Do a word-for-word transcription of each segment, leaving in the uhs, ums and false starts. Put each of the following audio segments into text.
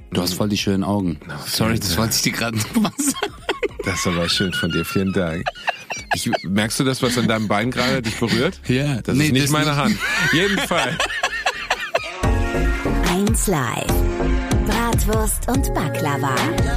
Du hast voll die schönen Augen. No, Sorry, das wollte ich dir gerade noch mal sagen. Das ist aber schön von dir, vielen Dank. Ich, merkst du das, was an deinem Bein gerade dich berührt? Ja. Das nee, ist nicht das meine nicht. Hand. Jedenfalls. eins Live. Bratwurst und Baklava.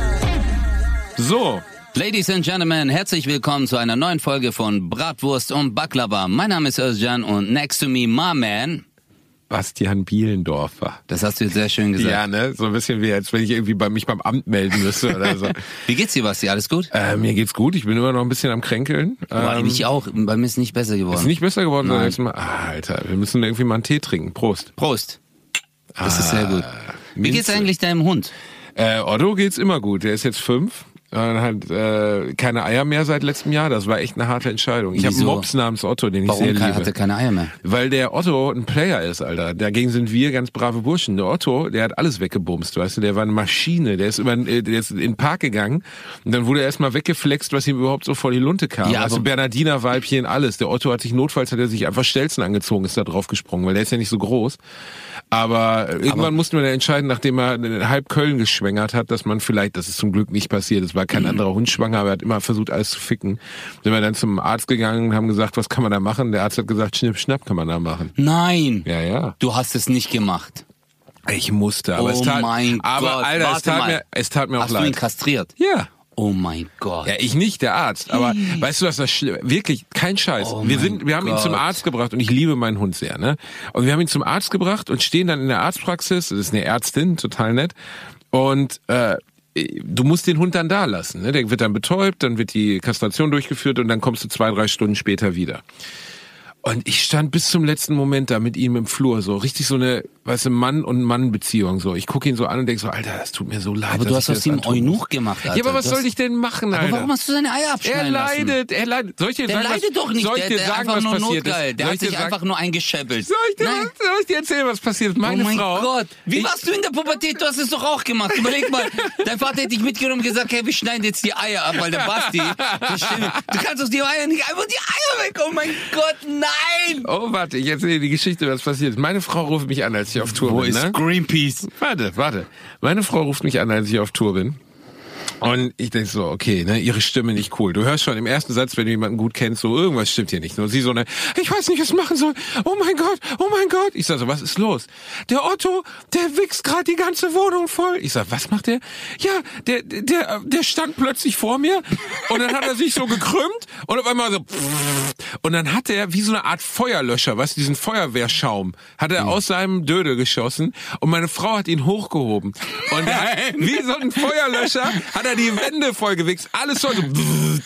So. Ladies and Gentlemen, herzlich willkommen zu einer neuen Folge von Bratwurst und Baklava. Mein Name ist Özcan und next to me, my man. Bastian Bielendorfer. Das hast du jetzt sehr schön gesagt. Ja, ne? So ein bisschen wie, als wenn ich irgendwie bei mich beim Amt melden müsste oder so. Wie geht's dir, Basti? Alles gut? Äh, mir geht's gut. Ich bin immer noch ein bisschen am Kränkeln. Aber Ähm, ich auch. Bei mir ist nicht besser geworden. ist nicht besser geworden, sondern Nein. jetzt mal. Ah, Alter, wir müssen irgendwie mal einen Tee trinken. Prost. Prost. Das Ah, ist sehr gut. Wie geht's Minze. eigentlich deinem Hund? Äh, Otto geht's immer gut. Der ist jetzt fünf. Er hat äh, keine Eier mehr seit letztem Jahr. Das war echt eine harte Entscheidung. Ich habe einen Wieso? Mops namens Otto, den ich Warum sehr kann, liebe. hat er keine Eier mehr? Weil der Otto ein Player ist, Alter. Dagegen sind wir ganz brave Burschen. Der Otto, der hat alles weggebumst, weißt du. Der war eine Maschine. Der ist über, der ist in den Park gegangen und dann wurde er erstmal weggeflext, was ihm überhaupt so vor die Lunte kam. Ja, weißt du, aber- Bernardiner Weibchen, alles. Der Otto hat sich notfalls, hat er sich einfach Stelzen angezogen, ist da drauf gesprungen, weil der ist ja nicht so groß. Aber irgendwann Aber- mussten wir dann entscheiden, nachdem er halb Köln geschwängert hat, dass man vielleicht, das ist zum Glück nicht passiert, es war kein anderer Hund schwanger, aber er hat immer versucht, alles zu ficken. Sind wir dann zum Arzt gegangen und haben gesagt, was kann man da machen? Der Arzt hat gesagt, Schnipp, Schnapp kann man da machen. Nein. Ja, ja. Du hast es nicht gemacht. Ich musste, aber Oh es tat, mein aber Gott. Alter, es Warte tat mal. mir, es tat mir auch Hast du ihn leid. kastriert? Ja. Oh mein Gott. Ja, ich nicht, der Arzt. Aber weißt du, was das schlimm, wirklich kein Scheiß. Oh wir mein sind, wir haben ihn zum Gott. Arzt gebracht und ich liebe meinen Hund sehr, ne? Und wir haben ihn zum Arzt gebracht und stehen dann in der Arztpraxis. Das ist eine Ärztin, total nett. Und äh, du musst den Hund dann da lassen, ne? Der wird dann betäubt, dann wird die Kastration durchgeführt und dann kommst du zwei, drei Stunden später wieder. Und ich stand bis zum letzten Moment da mit ihm im Flur, so richtig so eine, weißt du, Mann- und Mann-Beziehung. So, ich gucke ihn so an und denk so, Alter, das tut mir so leid. Aber du dass hast ich aus dir ihm das antun muss. Eunuch gemacht, Alter. Ja, aber was Du soll hast- ich denn machen, Alter? Aber warum hast du seine Eier Er abschneiden lassen? leidet, er leidet. Soll ich dir Der sagen, leidet was, doch nicht, soll ich der, dir der sagen, einfach was nur passiert notgeil. ist? Der Soll hat ich dir sich sagen- einfach nur eingeschäppelt. Soll ich dir, Nein. was, soll ich dir erzählen, was passiert ist? Meine Oh mein Frau. Gott. Wie ich, warst du in der Pubertät? Du hast es doch auch gemacht. Überleg mal, dein Vater hätte dich mitgenommen und gesagt, hey, wir schneiden jetzt die Eier ab, weil der Basti, versteh mich, du kannst aus die Eier nicht einfach die Eier weg. Oh mein Gott, nein. Oh, warte, ich erzähle dir die Geschichte, was passiert ist. Meine Frau ruft mich an, als ich auf Tour Wo bin. ist Ne? Greenpeace? Warte, warte. Meine Frau ruft mich an, als ich auf Tour bin. Und ich denk so, okay, ne, ihre Stimme nicht cool. Du hörst schon im ersten Satz, wenn du jemanden gut kennst, so irgendwas stimmt hier nicht. Und sie so eine, ich weiß nicht, was ich machen soll. Oh mein Gott, oh mein Gott. Ich sag so, was ist los? Der Otto, der wichst gerade die ganze Wohnung voll. Ich sag, was macht der? Ja, der, der, der stand plötzlich vor mir und dann hat er sich so gekrümmt und auf einmal so, und dann hat er wie so eine Art Feuerlöscher, weißt du, diesen Feuerwehrschaum, hat er aus seinem Dödel geschossen und meine Frau hat ihn hochgehoben. Und er hat, wie so ein Feuerlöscher hat er die Wände vollgewichst, alles voll so. Und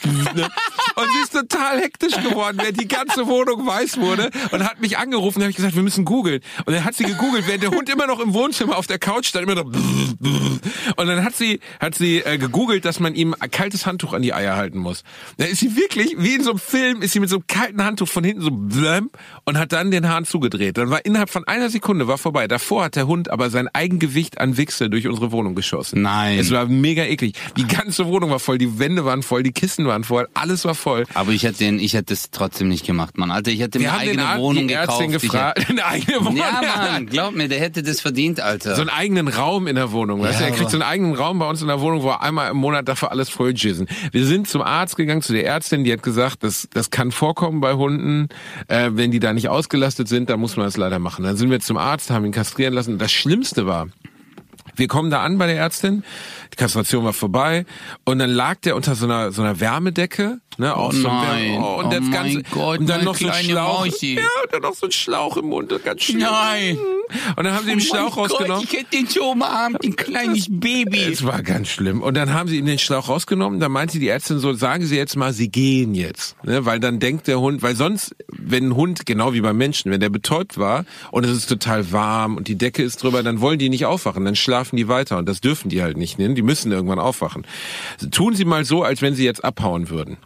sie ist total hektisch geworden, während die ganze Wohnung weiß wurde und hat mich angerufen, da habe ich gesagt, wir müssen googeln. Und dann hat sie gegoogelt, während der Hund immer noch im Wohnzimmer auf der Couch stand, immer noch. Und dann hat sie, hat sie äh, gegoogelt, dass man ihm ein kaltes Handtuch an die Eier halten muss. Da ist sie wirklich, wie in so einem Film, ist sie mit so einem kalten Handtuch von hinten so und hat dann den Hahn zugedreht. Dann war innerhalb von einer Sekunde war vorbei. Davor hat der Hund aber sein Eigengewicht an Wichse durch unsere Wohnung geschossen. Nein. Es war mega eklig. Die ganze Wohnung war voll, die Wände waren voll, die Kissen waren voll, alles war voll. Aber ich hätte den, ich hätte es trotzdem nicht gemacht, Mann. Alter, ich hätte Wir mir haben eigene den Arzt, Wohnung die gekauft. Ärztin Ich gefragt. Eine eigene Wohnung. Ja, Mann, glaub mir, der hätte das verdient, Alter. So einen eigenen Raum in der Wohnung. Weißt Ja, du, er kriegt aber- so einen eigenen Raum bei uns in der Wohnung, wo er einmal im Monat dafür alles voll jizzen. Wir sind zum Arzt gegangen, zu der Ärztin, die hat gesagt, das, das kann vorkommen bei Hunden. Äh, wenn die da nicht ausgelastet sind, dann muss man das leider machen. Dann sind wir zum Arzt, haben ihn kastrieren lassen. Das Schlimmste war, wir kommen da an bei der Ärztin, die Kastration war vorbei und dann lag der unter so einer so einer Wärmedecke, ne, aus so einem nein. Wärme- oh, und Oh das mein ganze Gott, und dann mein noch so ein kleine Schlauch, Mausi. ja, und dann noch so ein Schlauch im Mund, ganz schlimm. Nein. Und dann haben sie den Schlauch Oh mein rausgenommen. Gott, ich hätte den so umarmt, ein kleines Baby. Es war ganz schlimm. Und dann haben sie ihm den Schlauch rausgenommen. Da meinte die Ärztin so, sagen Sie jetzt mal, Sie gehen jetzt. Ne? Weil dann denkt der Hund, weil sonst, wenn ein Hund, genau wie beim Menschen, wenn der betäubt war und es ist total warm und die Decke ist drüber, dann wollen die nicht aufwachen. Dann schlafen die weiter. Und das dürfen die halt nicht. Ne? Die müssen irgendwann aufwachen. Tun Sie mal so, als wenn Sie jetzt abhauen würden.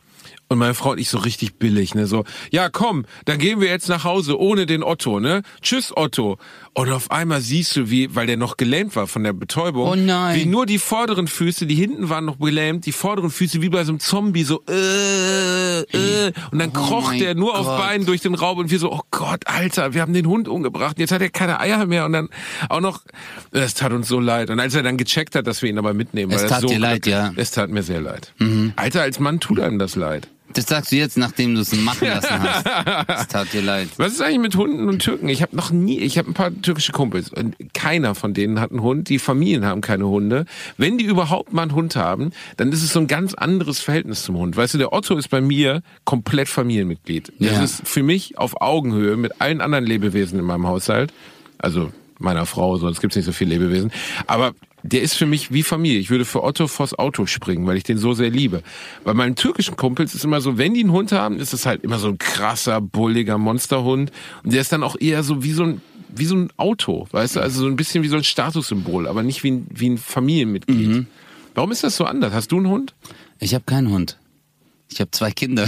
Und meine Frau und ich so richtig billig, ne, so, ja komm, dann gehen wir jetzt nach Hause ohne den Otto, ne, tschüss Otto. Und auf einmal siehst du, wie, weil der noch gelähmt war von der Betäubung, oh nein. wie nur die vorderen Füße, die hinten waren noch gelähmt, die vorderen Füße wie bei so einem Zombie, so, äh, äh, und dann Oh kroch mein der nur Gott. auf Beinen durch den Raum und wir so, oh Gott, Alter, wir haben den Hund umgebracht, jetzt hat er keine Eier mehr und dann auch noch, es tat uns so leid. Und als er dann gecheckt hat, dass wir ihn aber mitnehmen, Es weil er tat so dir leid, ja. Es tat mir sehr leid. Mhm. Alter, als Mann tut einem das leid. Das sagst du jetzt, nachdem du es machen lassen hast. Es tat dir leid. Was ist eigentlich mit Hunden und Türken? Ich habe noch nie, ich habe ein paar türkische Kumpels und keiner von denen hat einen Hund. Die Familien haben keine Hunde. Wenn die überhaupt mal einen Hund haben, dann ist es so ein ganz anderes Verhältnis zum Hund. Weißt du, der Otto ist bei mir komplett Familienmitglied. Ja. Das ist für mich auf Augenhöhe mit allen anderen Lebewesen in meinem Haushalt. Also meiner Frau, sonst gibt's nicht so viele Lebewesen. Aber der ist für mich wie Familie. Ich würde für Otto vors Auto springen, weil ich den so sehr liebe. Bei meinen türkischen Kumpels ist immer so, wenn die einen Hund haben, ist es halt immer so ein krasser, bulliger Monsterhund. Und der ist dann auch eher so wie so ein, wie so ein Auto, weißt du? Also so ein bisschen wie so ein Statussymbol, aber nicht wie ein, wie ein Familienmitglied. Mhm. Warum ist das so anders? Hast du einen Hund? Ich habe keinen Hund. Ich habe zwei Kinder.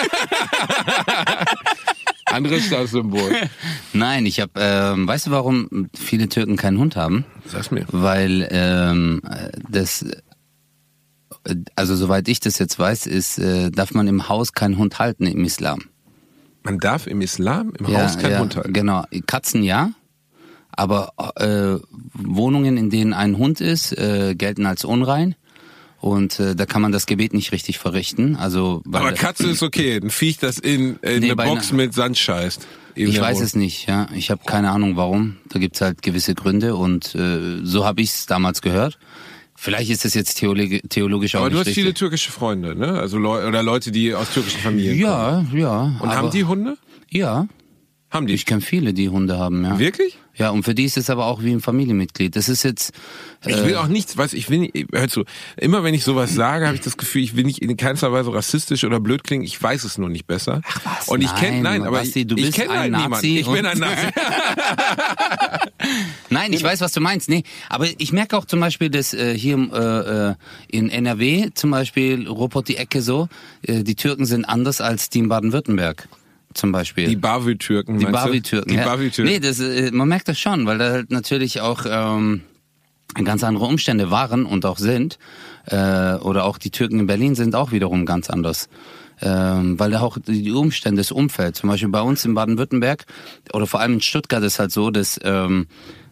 Anderes Statussymbol. Nein, ich habe, ähm, weißt du, warum viele Türken keinen Hund haben? Sag's mir. Weil ähm, das, also soweit ich das jetzt weiß, ist, äh, darf man im Haus keinen Hund halten im Islam. Man darf im Islam im Ja, Haus keinen ja, Hund halten? Genau, Katzen ja, aber äh, Wohnungen, in denen ein Hund ist, äh, gelten als unrein. Und äh, da kann man das Gebet nicht richtig verrichten. Also, weil, aber Katze ist okay, ein Viech, das in, in Nee, eine bei Box einer- mit Sand scheißt. Ich weiß es nicht, ja. Ich habe keine Ahnung warum. Da gibt's halt gewisse Gründe und äh, so habe ich es damals gehört. Vielleicht ist das jetzt theologi- theologisch auch Aber du nicht hast viele richtig. türkische Freunde, ne? Also Leu- oder Leute, die aus türkischen Familien kommen. Ja, ja. Und aber, haben die Hunde? Ja. Haben die? Ich kenne viele, die Hunde haben, ja. Wirklich? Ja, und für die ist es aber auch wie ein Familienmitglied. Das ist jetzt... Äh, Ich will auch nichts, weiß ich will nicht, hör zu, immer wenn ich sowas sage, habe ich das Gefühl, ich will nicht in keinster Weise rassistisch oder blöd klingen, ich weiß es nur nicht besser. Ach was, und ich kenne, nein, nein, aber Basti, ich, du ich bist kenne halt ein niemanden. Nazi Ich bin und- ein Nazi. Nein, ich weiß, was du meinst. Nee, aber ich merke auch zum Beispiel, dass äh, hier äh, äh, in N R W zum Beispiel, Ruhrpott die Ecke so, äh, die Türken sind anders als die in Baden-Württemberg zum Beispiel. Die Bavü-Türken, Die meinst du? Bavü-Türken. Die ja. Bavü-Türken. Nee, das, äh, man merkt das schon, weil da halt natürlich auch ähm, ganz andere Umstände waren und auch sind. Äh, oder auch die Türken in Berlin sind auch wiederum ganz anders. Ähm, weil da auch die Umstände, das Umfeld, zum Beispiel bei uns in Baden-Württemberg oder vor allem in Stuttgart ist halt so, dass ähm,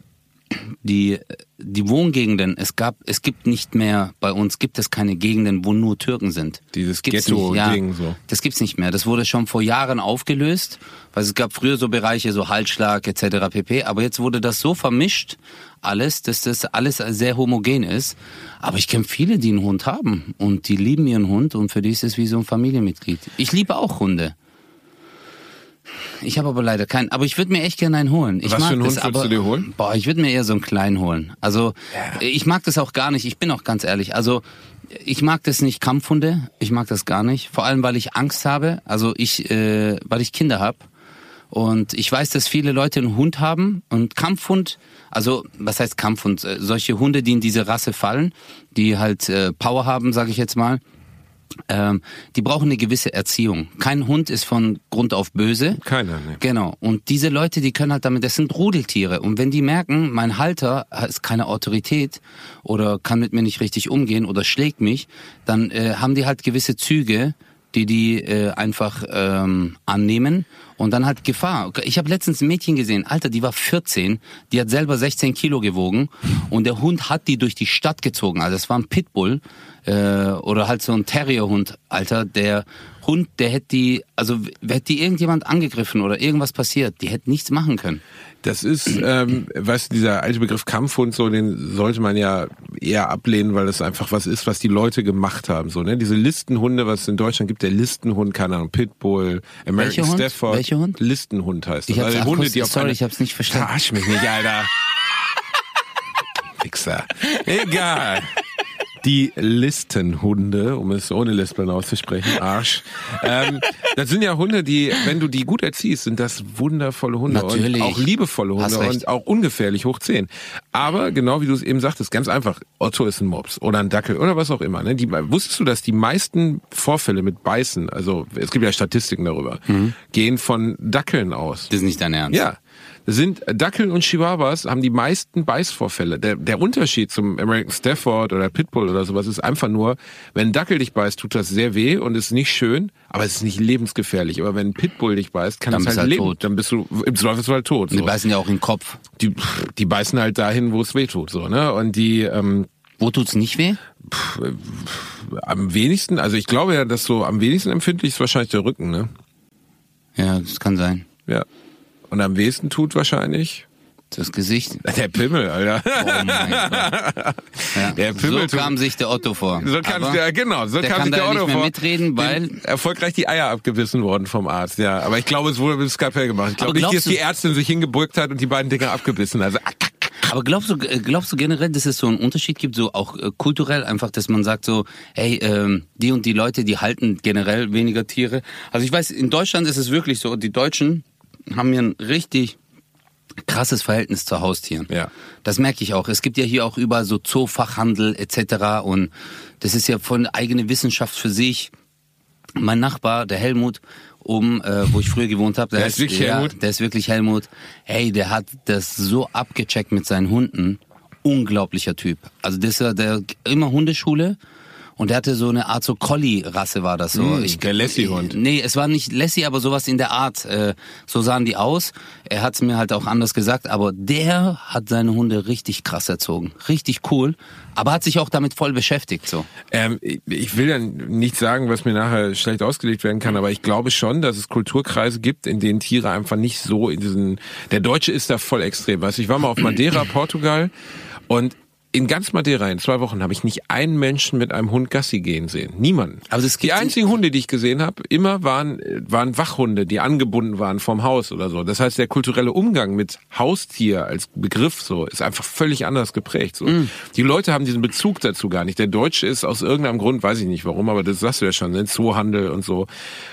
die die Wohngegenden, es gab, es gibt nicht mehr, bei uns gibt es keine Gegenden, wo nur Türken sind. Dieses Gibt's Ghetto-Ding nicht, ja, so. Das gibt's nicht mehr. Das wurde schon vor Jahren aufgelöst, weil es gab früher so Bereiche, so Halsschlag et cetera pp. Aber jetzt wurde das so vermischt, alles, dass das alles sehr homogen ist. Aber ich kenne viele, die einen Hund haben und die lieben ihren Hund und für die ist es wie so ein Familienmitglied. Ich liebe auch Hunde. Ich habe aber leider keinen. Aber ich würde mir echt gerne einen holen. Ich Was mag für einen das, Hund würdest aber, du dir holen? Boah, ich würde mir eher so einen kleinen holen. Also Ja. ich mag das auch gar nicht. Ich bin auch ganz ehrlich. Also ich mag das nicht, Kampfhunde. Ich mag das gar nicht. Vor allem, weil ich Angst habe. Also ich, äh, weil ich Kinder habe. Und ich weiß, dass viele Leute einen Hund haben. Und Kampfhund, also was heißt Kampfhund? Äh, Solche Hunde, die in diese Rasse fallen, die halt äh, Power haben, sage ich jetzt mal. Ähm, die brauchen eine gewisse Erziehung. Kein Hund ist von Grund auf böse. Keiner, ne. Genau. Und diese Leute, die können halt damit, das sind Rudeltiere. Und wenn die merken, mein Halter ist keine Autorität oder kann mit mir nicht richtig umgehen oder schlägt mich, dann äh, haben die halt gewisse Züge, die die äh, einfach ähm, annehmen und dann halt Gefahr. Ich habe letztens ein Mädchen gesehen, Alter, die war vierzehn, die hat selber sechzehn Kilo gewogen und der Hund hat die durch die Stadt gezogen. Also es war ein Pitbull äh, oder halt so ein Terrierhund, Alter, der Hund, der hätte die, also hätte die irgendjemand angegriffen oder irgendwas passiert, die hätte nichts machen können. Das ist, ähm, weißt du, dieser alte Begriff Kampfhund, so, den sollte man ja eher ablehnen, weil das einfach was ist, was die Leute gemacht haben, so, ne? Diese Listenhunde, was es in Deutschland gibt, der Listenhund, keine Ahnung, Pitbull, American Welcher Hund? Stafford. Welcher Hund? Listenhund heißt das. Ich hab's Also Hunde, die akustisch- auf sorry, eine- ich hab's nicht verstanden. Verarsch mich nicht, Alter. Wichser. Egal. Die Listenhunde, um es ohne Lispeln auszusprechen, Arsch, ähm, Das sind ja Hunde, die, wenn du die gut erziehst, sind das wundervolle Hunde. Natürlich. Und auch liebevolle Hunde und auch ungefährlich hoch zehn. Aber genau wie du es eben sagtest, ganz einfach, Otto ist ein Mops oder ein Dackel oder was auch immer. Ne? Die, wusstest du, dass die meisten Vorfälle mit Beißen, also es gibt ja Statistiken darüber, mhm. gehen von Dackeln aus. Das ist nicht dein Ernst? Ja. Sind Dackel und Chihuahuas haben die meisten Beißvorfälle. Der, der Unterschied zum American Stafford oder Pitbull oder sowas ist einfach nur, wenn ein Dackel dich beißt, tut das sehr weh und ist nicht schön, aber es ist nicht lebensgefährlich. Aber wenn ein Pitbull dich beißt, kann es halt, halt leben. Tot. Dann bist du im Zweifelsfall tot. So. Die beißen ja auch in den Kopf. Die, die beißen halt dahin, wo es weh tut. So, ne? Und die... Ähm, wo tut's nicht weh? Pff, am wenigsten, also ich glaube ja, dass so am wenigsten empfindlich ist wahrscheinlich der Rücken, ne? Ja, das kann sein. Ja. Und am wenigsten tut wahrscheinlich das Gesicht. Der Pimmel, Alter. Oh mein Gott. Ja. Der Pimmel so kam sich der Otto vor. So kam der, genau, so der kam kann sich der da Otto nicht mehr vor. mitreden, weil erfolgreich die Eier abgebissen worden vom Arzt, ja. Aber ich glaube, es wurde mit dem Skalpell gemacht. Ich glaube nicht, dass die Ärztin sich hingebeugt hat und die beiden Dinger abgebissen. Also aber glaubst du, glaubst du generell, dass es so einen Unterschied gibt, so auch äh, kulturell einfach, dass man sagt so, hey, ähm, die und die Leute, die halten generell weniger Tiere. Also ich weiß, in Deutschland ist es wirklich so, die Deutschen haben ja ein richtig krasses Verhältnis zu Haustieren. Ja. Das merke ich auch. Es gibt ja hier auch überall so Zoofachhandel et cetera. Und das ist ja von eigene Wissenschaft für sich. Mein Nachbar, der Helmut, um äh, wo ich früher gewohnt habe, der, der ist wirklich ja, Helmut. Der ist wirklich Helmut. Hey, der hat das so abgecheckt mit seinen Hunden. Unglaublicher Typ. Also das ist ja der immer Hundeschule. Und der hatte so eine Art so Collie-Rasse war das so. Mm, ich, der Lassie-Hund. Nee, es war nicht Lassie, aber sowas in der Art. Äh, so sahen die aus. Er hat es mir halt auch anders gesagt, aber der hat seine Hunde richtig krass erzogen. Richtig cool. Aber hat sich auch damit voll beschäftigt, so. Ähm, ich will ja nicht sagen, was mir nachher schlecht ausgelegt werden kann, aber ich glaube schon, dass es Kulturkreise gibt, in denen Tiere einfach nicht so in diesen... Der Deutsche ist da voll extrem. Weißt du, ich war mal auf Madeira, Portugal, und in ganz Madeira in zwei Wochen habe ich nicht einen Menschen mit einem Hund Gassi gehen sehen. Niemanden. Aber das die einzigen Hunde, die ich gesehen habe, immer waren waren Wachhunde, die angebunden waren vom Haus oder so. Das heißt, der kulturelle Umgang mit Haustier als Begriff so ist einfach völlig anders geprägt. So. Mm. Die Leute haben diesen Bezug dazu gar nicht. Der Deutsche ist aus irgendeinem Grund, weiß ich nicht warum, aber das sagst du ja schon, ne? Zoohandel und so,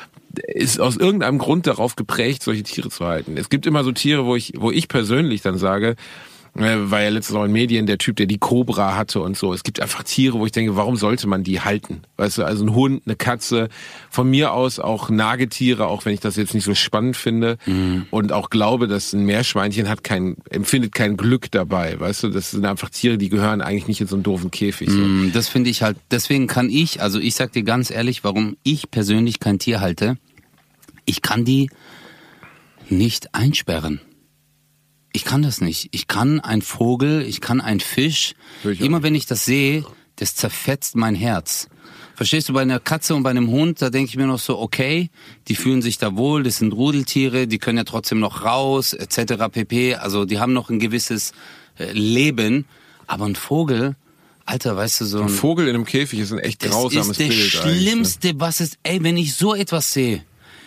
ist aus irgendeinem Grund darauf geprägt, solche Tiere zu halten. Es gibt immer so Tiere, wo ich wo ich persönlich dann sage, war ja letztens auch in Medien der Typ, der die Cobra hatte und so. Es gibt einfach Tiere, wo ich denke, warum sollte man die halten? Weißt du, also ein Hund, eine Katze, von mir aus auch Nagetiere, auch wenn ich das jetzt nicht so spannend finde. Mhm. Und auch glaube, dass ein Meerschweinchen hat kein, empfindet kein Glück dabei. Weißt du, das sind einfach Tiere, die gehören eigentlich nicht in so einen doofen Käfig. So. Mhm, das finde ich halt, deswegen kann ich, also ich sag dir ganz ehrlich, warum ich persönlich kein Tier halte. Ich kann die nicht einsperren. Ich kann das nicht. Ich kann ein Vogel, ich kann ein Fisch. Immer wenn ich das sehe, das zerfetzt mein Herz. Verstehst du, bei einer Katze und bei einem Hund, da denke ich mir noch so, okay, die fühlen sich da wohl, das sind Rudeltiere, die können ja trotzdem noch raus, et cetera pp. Also die haben noch ein gewisses Leben. Aber ein Vogel, Alter, weißt du, so ein... Ein Vogel in einem Käfig ist ein echt grausames Bild. Das ist das Schlimmste, ne? Was ist... Ey, wenn ich so etwas sehe...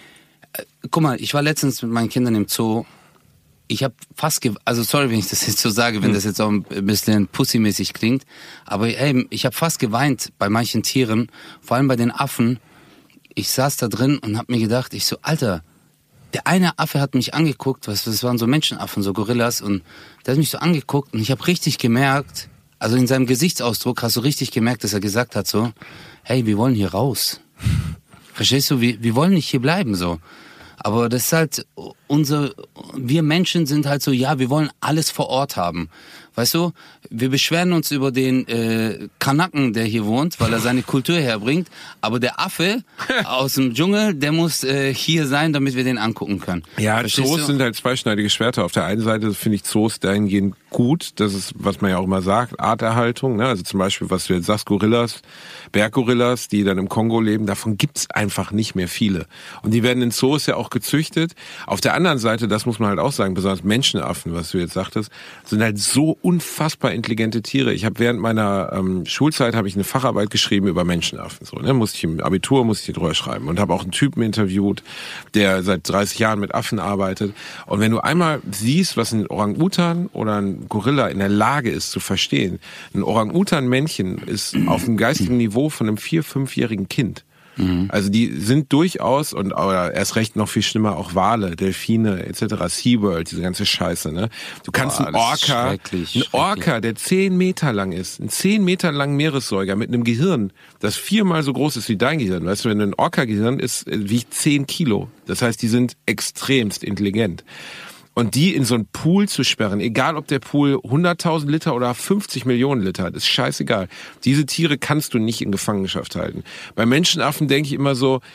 Guck mal, ich war letztens mit meinen Kindern im Zoo. Ich habe fast, ge- also sorry, wenn ich das jetzt so sage, wenn das jetzt auch ein bisschen pussymäßig klingt, aber ey, ich habe fast geweint bei manchen Tieren, vor allem bei den Affen. Ich saß da drin und habe mir gedacht, ich so, Alter, der eine Affe hat mich angeguckt, was das waren so Menschenaffen, so Gorillas, und der hat mich so angeguckt und ich habe richtig gemerkt, also in seinem Gesichtsausdruck hast du richtig gemerkt, dass er gesagt hat so, hey, wir wollen hier raus. Verstehst du, wir, wir wollen nicht hier bleiben so. Aber das ist halt unser, wir Menschen sind halt so, ja, wir wollen alles vor Ort haben. Weißt du, wir beschweren uns über den äh, Kanaken, der hier wohnt, weil er seine Kultur herbringt. Aber der Affe aus dem Dschungel, der muss äh, hier sein, damit wir den angucken können. Ja, Verstehst Zoos du? sind halt zweischneidige Schwerter. Auf der einen Seite finde ich Zoos dahingehend gut, das ist, was man ja auch immer sagt, Arterhaltung. Ne? Also zum Beispiel, was du jetzt sagst, Gorillas, Berggorillas, die dann im Kongo leben, davon gibt's einfach nicht mehr viele. Und die werden in Zoos ja auch gezüchtet. Auf der anderen Seite, das muss man halt auch sagen, besonders Menschenaffen, was du jetzt sagtest, sind halt so unfassbar intelligente Tiere. Ich habe während meiner ähm, Schulzeit habe ich eine Facharbeit geschrieben über Menschenaffen. So, ne? Musste ich im Abitur, musste ich drüber schreiben. Und habe auch einen Typen interviewt, der seit dreißig Jahren mit Affen arbeitet. Und wenn du einmal siehst, was ein Orang-Utan oder ein Gorilla in der Lage ist zu verstehen, ein Orang-Utan-Männchen ist auf dem geistigen Niveau von einem vier-, fünfjährigen Kind. Mhm. Also die sind durchaus, und oder erst recht noch viel schlimmer, auch Wale, Delfine et cetera, SeaWorld, diese ganze Scheiße. Ne? Du kannst Boah, einen Orca, ein Orca, der zehn Meter lang ist, einen zehn Meter langen Meeressäuger mit einem Gehirn, das viermal so groß ist wie dein Gehirn. Weißt du, wenn ein Orca-Gehirn ist, wiegt zehn Kilo. Das heißt, die sind extremst intelligent. Und die in so einen Pool zu sperren, egal ob der Pool hunderttausend Liter oder fünfzig Millionen Liter hat, ist scheißegal. Diese Tiere kannst du nicht in Gefangenschaft halten. Bei Menschenaffen denke ich immer so,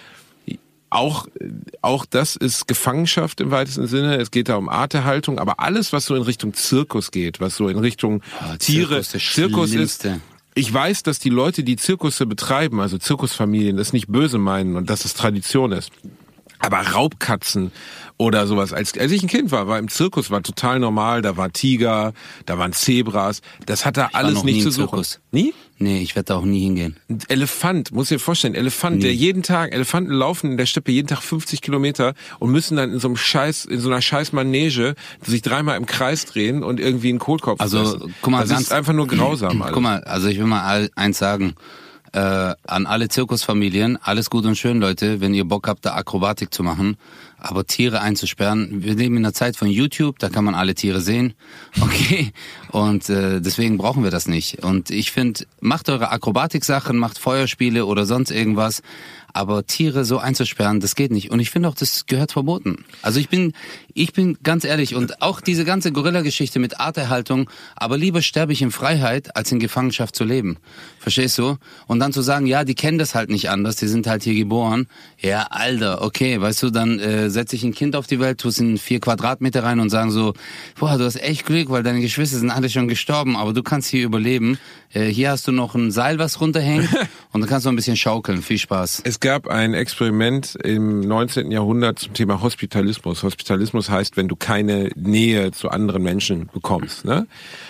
auch, auch das ist Gefangenschaft im weitesten Sinne. Es geht da um Artehaltung, aber alles, was so in Richtung Zirkus geht, was so in Richtung oh, Tiere, Zirkus, Zirkus ist. Ich weiß, dass die Leute, die Zirkusse betreiben, also Zirkusfamilien, das nicht böse meinen und dass es Tradition ist. Aber Raubkatzen oder sowas, als, als ich ein Kind war, war im Zirkus, war total normal, da war Tiger, da waren Zebras, das hat da ich alles war noch nicht nie zu im suchen. Zirkus. Nie? Nee, ich werde da auch nie hingehen. Ein Elefant, muss dir vorstellen, Elefant, nie. Der jeden Tag, Elefanten laufen in der Steppe jeden Tag fünfzig Kilometer und müssen dann in so einem Scheiß, in so einer scheiß Manege sich dreimal im Kreis drehen und irgendwie einen Kohlkopf Also, fressen. guck mal, das ganz, ist einfach nur grausam alles. Guck mal, also ich will mal eins sagen. Äh, an alle Zirkusfamilien, alles gut und schön, Leute, wenn ihr Bock habt, da Akrobatik zu machen, aber Tiere einzusperren, wir leben in einer Zeit von YouTube, da kann man alle Tiere sehen, okay, und äh, deswegen brauchen wir das nicht. Und ich finde, macht eure Akrobatik-Sachen, macht Feuerspiele oder sonst irgendwas, aber Tiere so einzusperren, das geht nicht. Und ich finde auch, das gehört verboten. Also ich bin, ich bin ganz ehrlich, und auch diese ganze Gorilla-Geschichte mit Arterhaltung, aber lieber sterbe ich in Freiheit, als in Gefangenschaft zu leben. Verstehst du? Und dann zu sagen, ja, die kennen das halt nicht anders, die sind halt hier geboren. Ja, Alter, okay, weißt du, dann äh, setze ich ein Kind auf die Welt, tue es in vier Quadratmeter rein und sagen so, boah, du hast echt Glück, weil deine Geschwister sind alle schon gestorben, aber du kannst hier überleben. Äh, hier hast du noch ein Seil, was runterhängt und dann kannst du ein bisschen schaukeln. Viel Spaß. Es gab ein Experiment im neunzehnten Jahrhundert zum Thema Hospitalismus. Hospitalismus heißt, wenn du keine Nähe zu anderen Menschen bekommst, ne?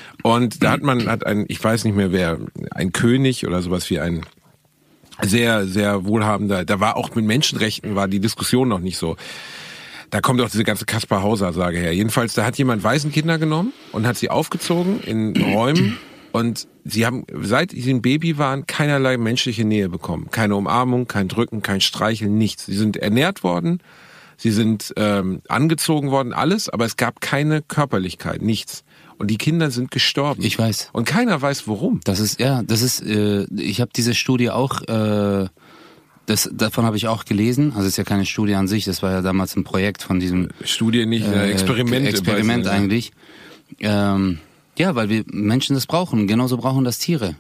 Und da hat man, hat ein, ich weiß nicht mehr wer, ein König oder sowas wie ein sehr, sehr wohlhabender, da war auch mit Menschenrechten, war die Diskussion noch nicht so. Da kommt auch diese ganze Kaspar-Hauser-Sage her. Jedenfalls, da hat jemand Waisenkinder genommen und hat sie aufgezogen in Räumen und sie haben, seit sie ein Baby waren, keinerlei menschliche Nähe bekommen. Keine Umarmung, kein Drücken, kein Streicheln, nichts. Sie sind ernährt worden, sie sind ähm, angezogen worden, alles, aber es gab keine Körperlichkeit, nichts. Und die Kinder sind gestorben. Ich weiß. Und keiner weiß, warum. Das ist, ja, das ist, äh, ich habe diese Studie auch, äh, das, davon habe ich auch gelesen. Also es ist ja keine Studie an sich, das war ja damals ein Projekt von diesem... Studie nicht, äh, Experiment. Experiment weiß, eigentlich. Ja. Ähm, ja, weil wir Menschen das brauchen. Genauso brauchen das Tiere.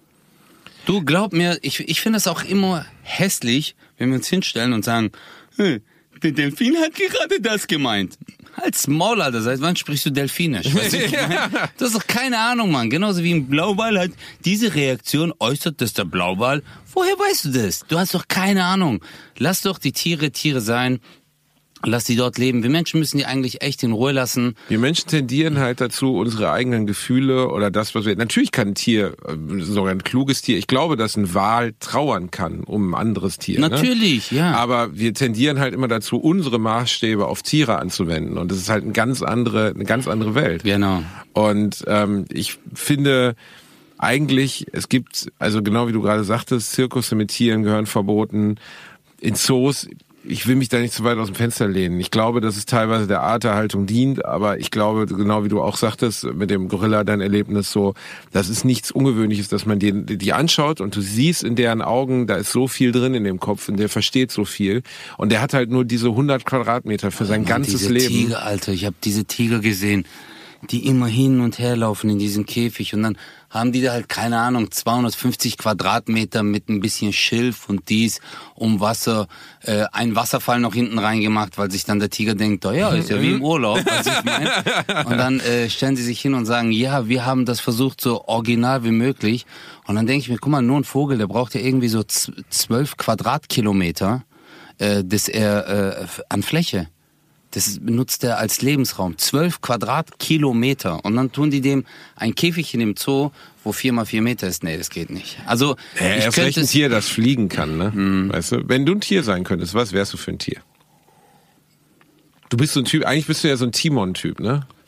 Du, glaub mir, ich, ich finde es auch immer hässlich, wenn wir uns hinstellen und sagen, hey, der Delfin hat gerade das gemeint. Halt's Maul, Alter. Seit wann sprichst du Delfinisch? Weißt du, ich mein? Du hast doch keine Ahnung, Mann. Genauso wie ein Blauwal hat diese Reaktion äußert, dass der Blauwal. Woher weißt du das? Du hast doch keine Ahnung. Lass doch die Tiere Tiere sein. Lass die dort leben. Wir Menschen müssen die eigentlich echt in Ruhe lassen. Wir Menschen tendieren halt dazu, unsere eigenen Gefühle oder das, was wir... Natürlich kann ein Tier, sogar ein kluges Tier, ich glaube, dass ein Wal trauern kann um ein anderes Tier. Natürlich, ne? ja. Aber wir tendieren halt immer dazu, unsere Maßstäbe auf Tiere anzuwenden. Und das ist halt eine ganz andere, eine ganz andere Welt. Genau. Und ähm, ich finde... Eigentlich, es gibt, also genau wie du gerade sagtest, Zirkusse mit Tieren gehören verboten. In Zoos, ich will mich da nicht zu weit aus dem Fenster lehnen. Ich glaube, dass es teilweise der Arterhaltung dient, aber ich glaube, genau wie du auch sagtest, mit dem Gorilla dein Erlebnis so, das ist nichts Ungewöhnliches, dass man die, die anschaut und du siehst in deren Augen, da ist so viel drin in dem Kopf und der versteht so viel. Und der hat halt nur diese hundert Quadratmeter für sein Mann, ganzes diese Leben. Tiger, Alter, ich habe diese Tiger gesehen, die immer hin und her laufen in diesem Käfig und dann haben die da halt, keine Ahnung, zweihundertfünfzig Quadratmeter mit ein bisschen Schilf und dies um Wasser, äh, ein Wasserfall noch hinten reingemacht, weil sich dann der Tiger denkt, oh ja, ist ja wie im Urlaub, was ich meine. Und dann äh, stellen sie sich hin und sagen, ja, wir haben das versucht so original wie möglich. Und dann denke ich mir, guck mal, nur ein Vogel, der braucht ja irgendwie so zwölf Quadratkilometer, äh, das er äh, an Fläche. Das benutzt er als Lebensraum. Zwölf Quadratkilometer. Und dann tun die dem ein Käfig in dem Zoo, wo vier mal vier Meter ist. Nee, das geht nicht. Also, ja, ich erst könnte recht ein es, Tier, das fliegen kann, ne? Mm. Weißt du? Wenn du ein Tier sein könntest, was wärst du für ein Tier? Du bist so ein Typ, eigentlich bist du ja so ein Timon-Typ, ne?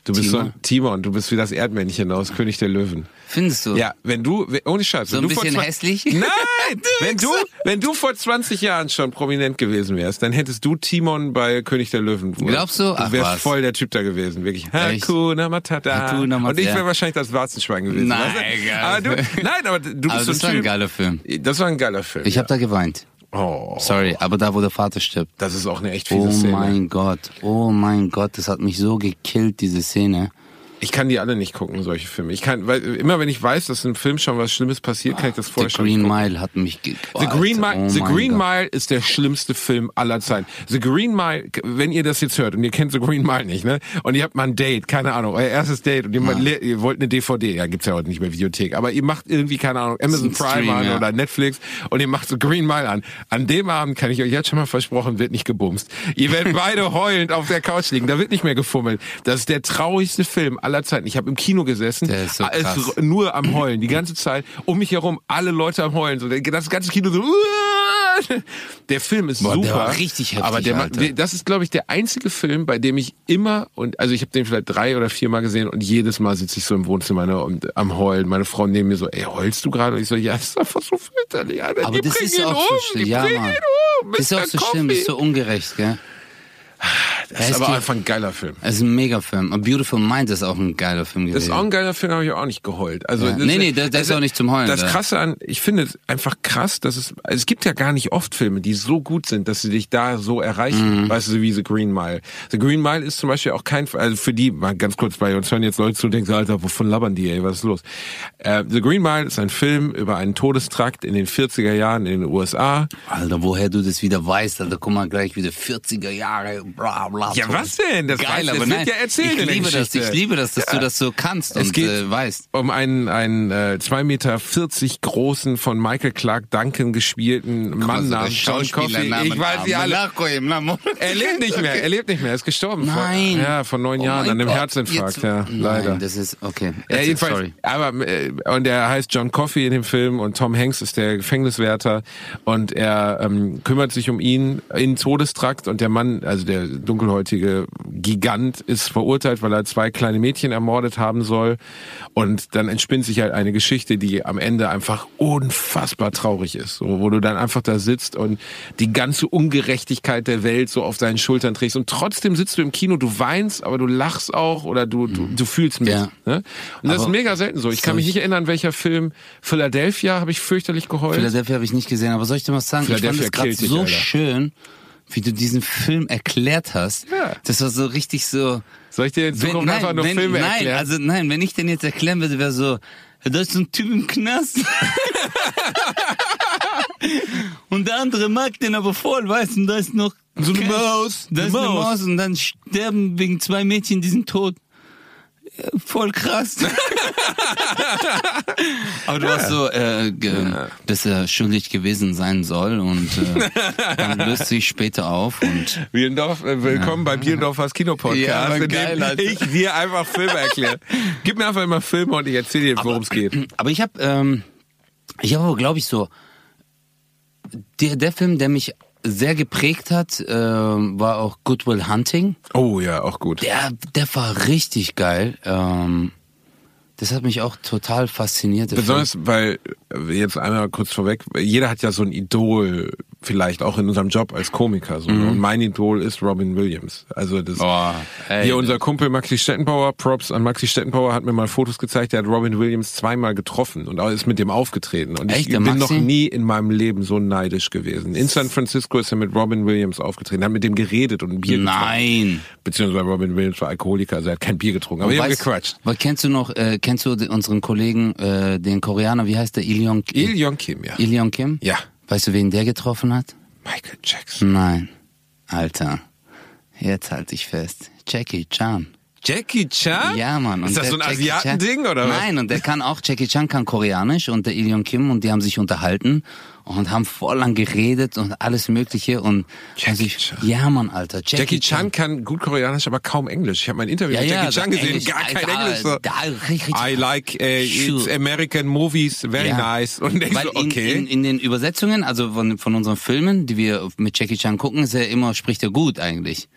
Du bist Timon? so ein Timon, du bist wie das Erdmännchen aus König der Löwen. Findest du? Ja, wenn du, ohne Scheiß. So wenn ein du bisschen vor hässlich? Nein! wenn du, wenn du vor zwanzig Jahren schon prominent gewesen wärst, dann hättest du Timon bei König der Löwen. Glaubst du? Ach, Du wärst was. voll der Typ da gewesen, wirklich. Echt? Hakuna Matata. Hakuna Matata. Und ich wäre wahrscheinlich das Warzenschwein gewesen. Nein, weißt du? geil. aber du, nein, aber du bist Aber so das ein war ein Typ. geiler Film. Das war ein geiler Film. Ich ja. habe da geweint. Oh, Sorry, aber da, wo der Vater stirbt. das ist auch eine echt fiese Oh Szene. mein Gott, oh mein Gott, das hat mich so gekillt, diese Szene. Ich kann die alle nicht gucken, solche Filme. Ich kann, weil immer wenn ich weiß, dass im Film schon was Schlimmes passiert, kann ich das vorher The schon Green nicht gucken. Mile hat mich ge oh, The Green Alter, Mile, oh The mein Green Gott. Mile ist der schlimmste Film aller Zeiten. The Green Mile, wenn ihr das jetzt hört und ihr kennt The Green Mile nicht, ne? Und ihr habt mal ein Date, keine Ahnung, euer erstes Date und ihr, mal, le- ihr wollt eine D V D, ja, gibt's ja heute nicht mehr Videothek, aber ihr macht irgendwie, keine Ahnung, Amazon Das ist ein Prime Stream, an ja. oder Netflix und ihr macht The Green Mile an. An dem Abend kann ich euch jetzt schon mal versprochen, wird nicht gebumst. Ihr werdet beide heulend auf der Couch liegen, da wird nicht mehr gefummelt. Das ist der traurigste Film aller Zeiten. Ich habe im Kino gesessen, Der ist so es krass. r- nur am Heulen, die ganze Zeit, um mich herum alle Leute am Heulen, so das ganze Kino so. Der Film ist Boah, super, der war richtig heftig, aber der, ma- Alter. der, das ist, glaube ich, der einzige Film, bei dem ich immer und also ich habe den vielleicht drei oder vier Mal gesehen und jedes Mal sitze ich so im Wohnzimmer ne, und am Heulen. Meine Frau neben mir so, ey, heulst du gerade? Und ich so, ja, das ist einfach so fürchterlich. Alter. Aber Die das bringen ist ihn auch um, so schlimm, die ja, bringen Mann. ihn um, Das ist auch Mister so schlimm, das ist so Coffee. ungerecht, gell? Das Ja, ist es aber geht- einfach ein geiler Film. Es ist ein Megafilm. A Beautiful Mind ist auch ein geiler Film Das gewesen. ist auch ein geiler Film, habe ich auch nicht geheult. Also, Ja. das, Nee, nee, der- der ist auch nicht zum Heulen, Das der. Krasse an, ich finde es einfach krass, dass es, also es gibt ja gar nicht oft Filme, die so gut sind, dass sie dich da so erreichen. Mhm. Weißt du, wie The Green Mile. The Green Mile ist zum Beispiel auch kein, also für die, mal ganz kurz bei uns hören jetzt Leute zu, denken, Alter, wovon labern die, ey, was ist los? Äh, The Green Mile ist ein Film über einen Todestrakt in den vierziger Jahren in den U S A. Alter, woher du das wieder weißt, Alter, guck mal gleich wieder vierziger Jahre, bla bla. Ja, was denn? Das Geil, weiß- das aber wird nein, ja erzählt ich in der liebe das, Geschichte. ich liebe das, dass Ja. du das so kannst Es und geht äh, weißt. um einen, einen äh, zwei Meter vierzig großen, von Michael Clark Duncan gespielten Mann Also, namens John Coffey. Ich weiß sie alle. Er lebt nicht mehr, er lebt nicht mehr, er ist gestorben. Nein. Vor, ja, vor neun Oh Jahren mein an einem Gott, Herzinfarkt, jetzt- ja, Nein, leider. das ist, okay. Ja, That's it, jedenfalls, sorry. aber äh, und er heißt John Coffey in dem Film und Tom Hanks ist der Gefängniswärter und er ähm, kümmert sich um ihn in Todestrakt und der Mann, also der dunkelhäutige Gigant, ist verurteilt, weil er zwei kleine Mädchen ermordet haben soll und dann entspinnt sich halt eine Geschichte, die am Ende einfach unfassbar traurig ist, so, wo du dann einfach da sitzt und die ganze Ungerechtigkeit der Welt so auf deinen Schultern trägst und trotzdem sitzt du im Kino, du weinst, aber du lachst auch oder du du, du fühlst mit. Ja. Ne? Und das Aber ist mega selten so. Ich kann soll mich ich- nicht erinnern, welcher Film. Philadelphia habe ich fürchterlich geheult. Philadelphia habe ich nicht gesehen, aber soll ich dir was sagen? Ich fand Philadelphia es gerade killt dich, so Alter. schön, wie du diesen Film erklärt hast. Ja. Das war so richtig so. Soll ich dir in Zukunft einfach nur wenn, Filme nein, erklären? also nein, wenn ich den jetzt erklären würde, wäre so, da ist so ein Typ im Knast. Und der andere mag den aber voll, weißt du, und da ist noch So eine Maus, Da eine ist eine Maus. Maus und dann sterben wegen zwei Mädchen, die sind tot. Ja, voll krass. Aber du warst so, äh, ge- dass er schuldig gewesen sein soll und äh, dann löst sich später auf und Bielendorf, äh, willkommen bei Bielendorfers Kinopodcast, Ja, aber in dem geil, Alter. ich dir einfach Filme erkläre. Gib mir einfach immer Filme und ich erzähle dir, worum es geht. aber ich habe, ähm, ich habe aber glaube ich so, der der Film, der mich sehr geprägt hat, äh, war auch Good Will Hunting. Oh ja, auch gut. Der, der war richtig geil. Ähm, das hat mich auch total fasziniert. der Besonders, weil, äh, jetzt einmal kurz vorweg, jeder hat ja so ein Idol, vielleicht auch in unserem Job als Komiker. So. Und mein Idol ist Robin Williams. Also das Oh, ey, hier das- unser Kumpel Maxi Stettenbauer, Props an Maxi Stettenbauer, hat mir mal Fotos gezeigt, der hat Robin Williams zweimal getroffen und ist mit dem aufgetreten. Und Echt, ich der bin Maxi? noch nie in meinem Leben so neidisch gewesen. In San Francisco ist er mit Robin Williams aufgetreten, hat mit dem geredet und ein Bier getrunken. Nein. Beziehungsweise Robin Williams war Alkoholiker, also er hat kein Bier getrunken, aber wir haben Weißt- gequatscht. weil kennst du noch, äh, kennst du den- unseren Kollegen, äh, den Koreaner, wie heißt der? Il Yong Il Yong Kim, ja. Il Yong Kim? Ja. Weißt du, wen der getroffen hat? Michael Jackson. Nein. Alter. Jetzt halt dich fest. Jackie Chan. Jackie Chan? Ja, Mann. Und Ist das der so ein Jackie Asiatending, Chan- oder was? Nein, und der kann auch, Jackie Chan kann Koreanisch und der Il Yong Kim und die haben sich unterhalten und haben voll lang geredet und alles Mögliche und Jackie also ich, Chan. ja, Mann, Alter. Jackie, Jackie Chan kann gut Koreanisch, aber kaum Englisch. Ich habe mein Interview Ja, mit ja, Jackie Chan da gesehen, Englisch, gar kein Alter, Englisch. So. da, richtig, I like uh, Sure. it's American movies, very Ja. nice. Und ich Weil so, okay. in, in, in den Übersetzungen, also von, von unseren Filmen, die wir mit Jackie Chan gucken, ist er immer, spricht er gut eigentlich.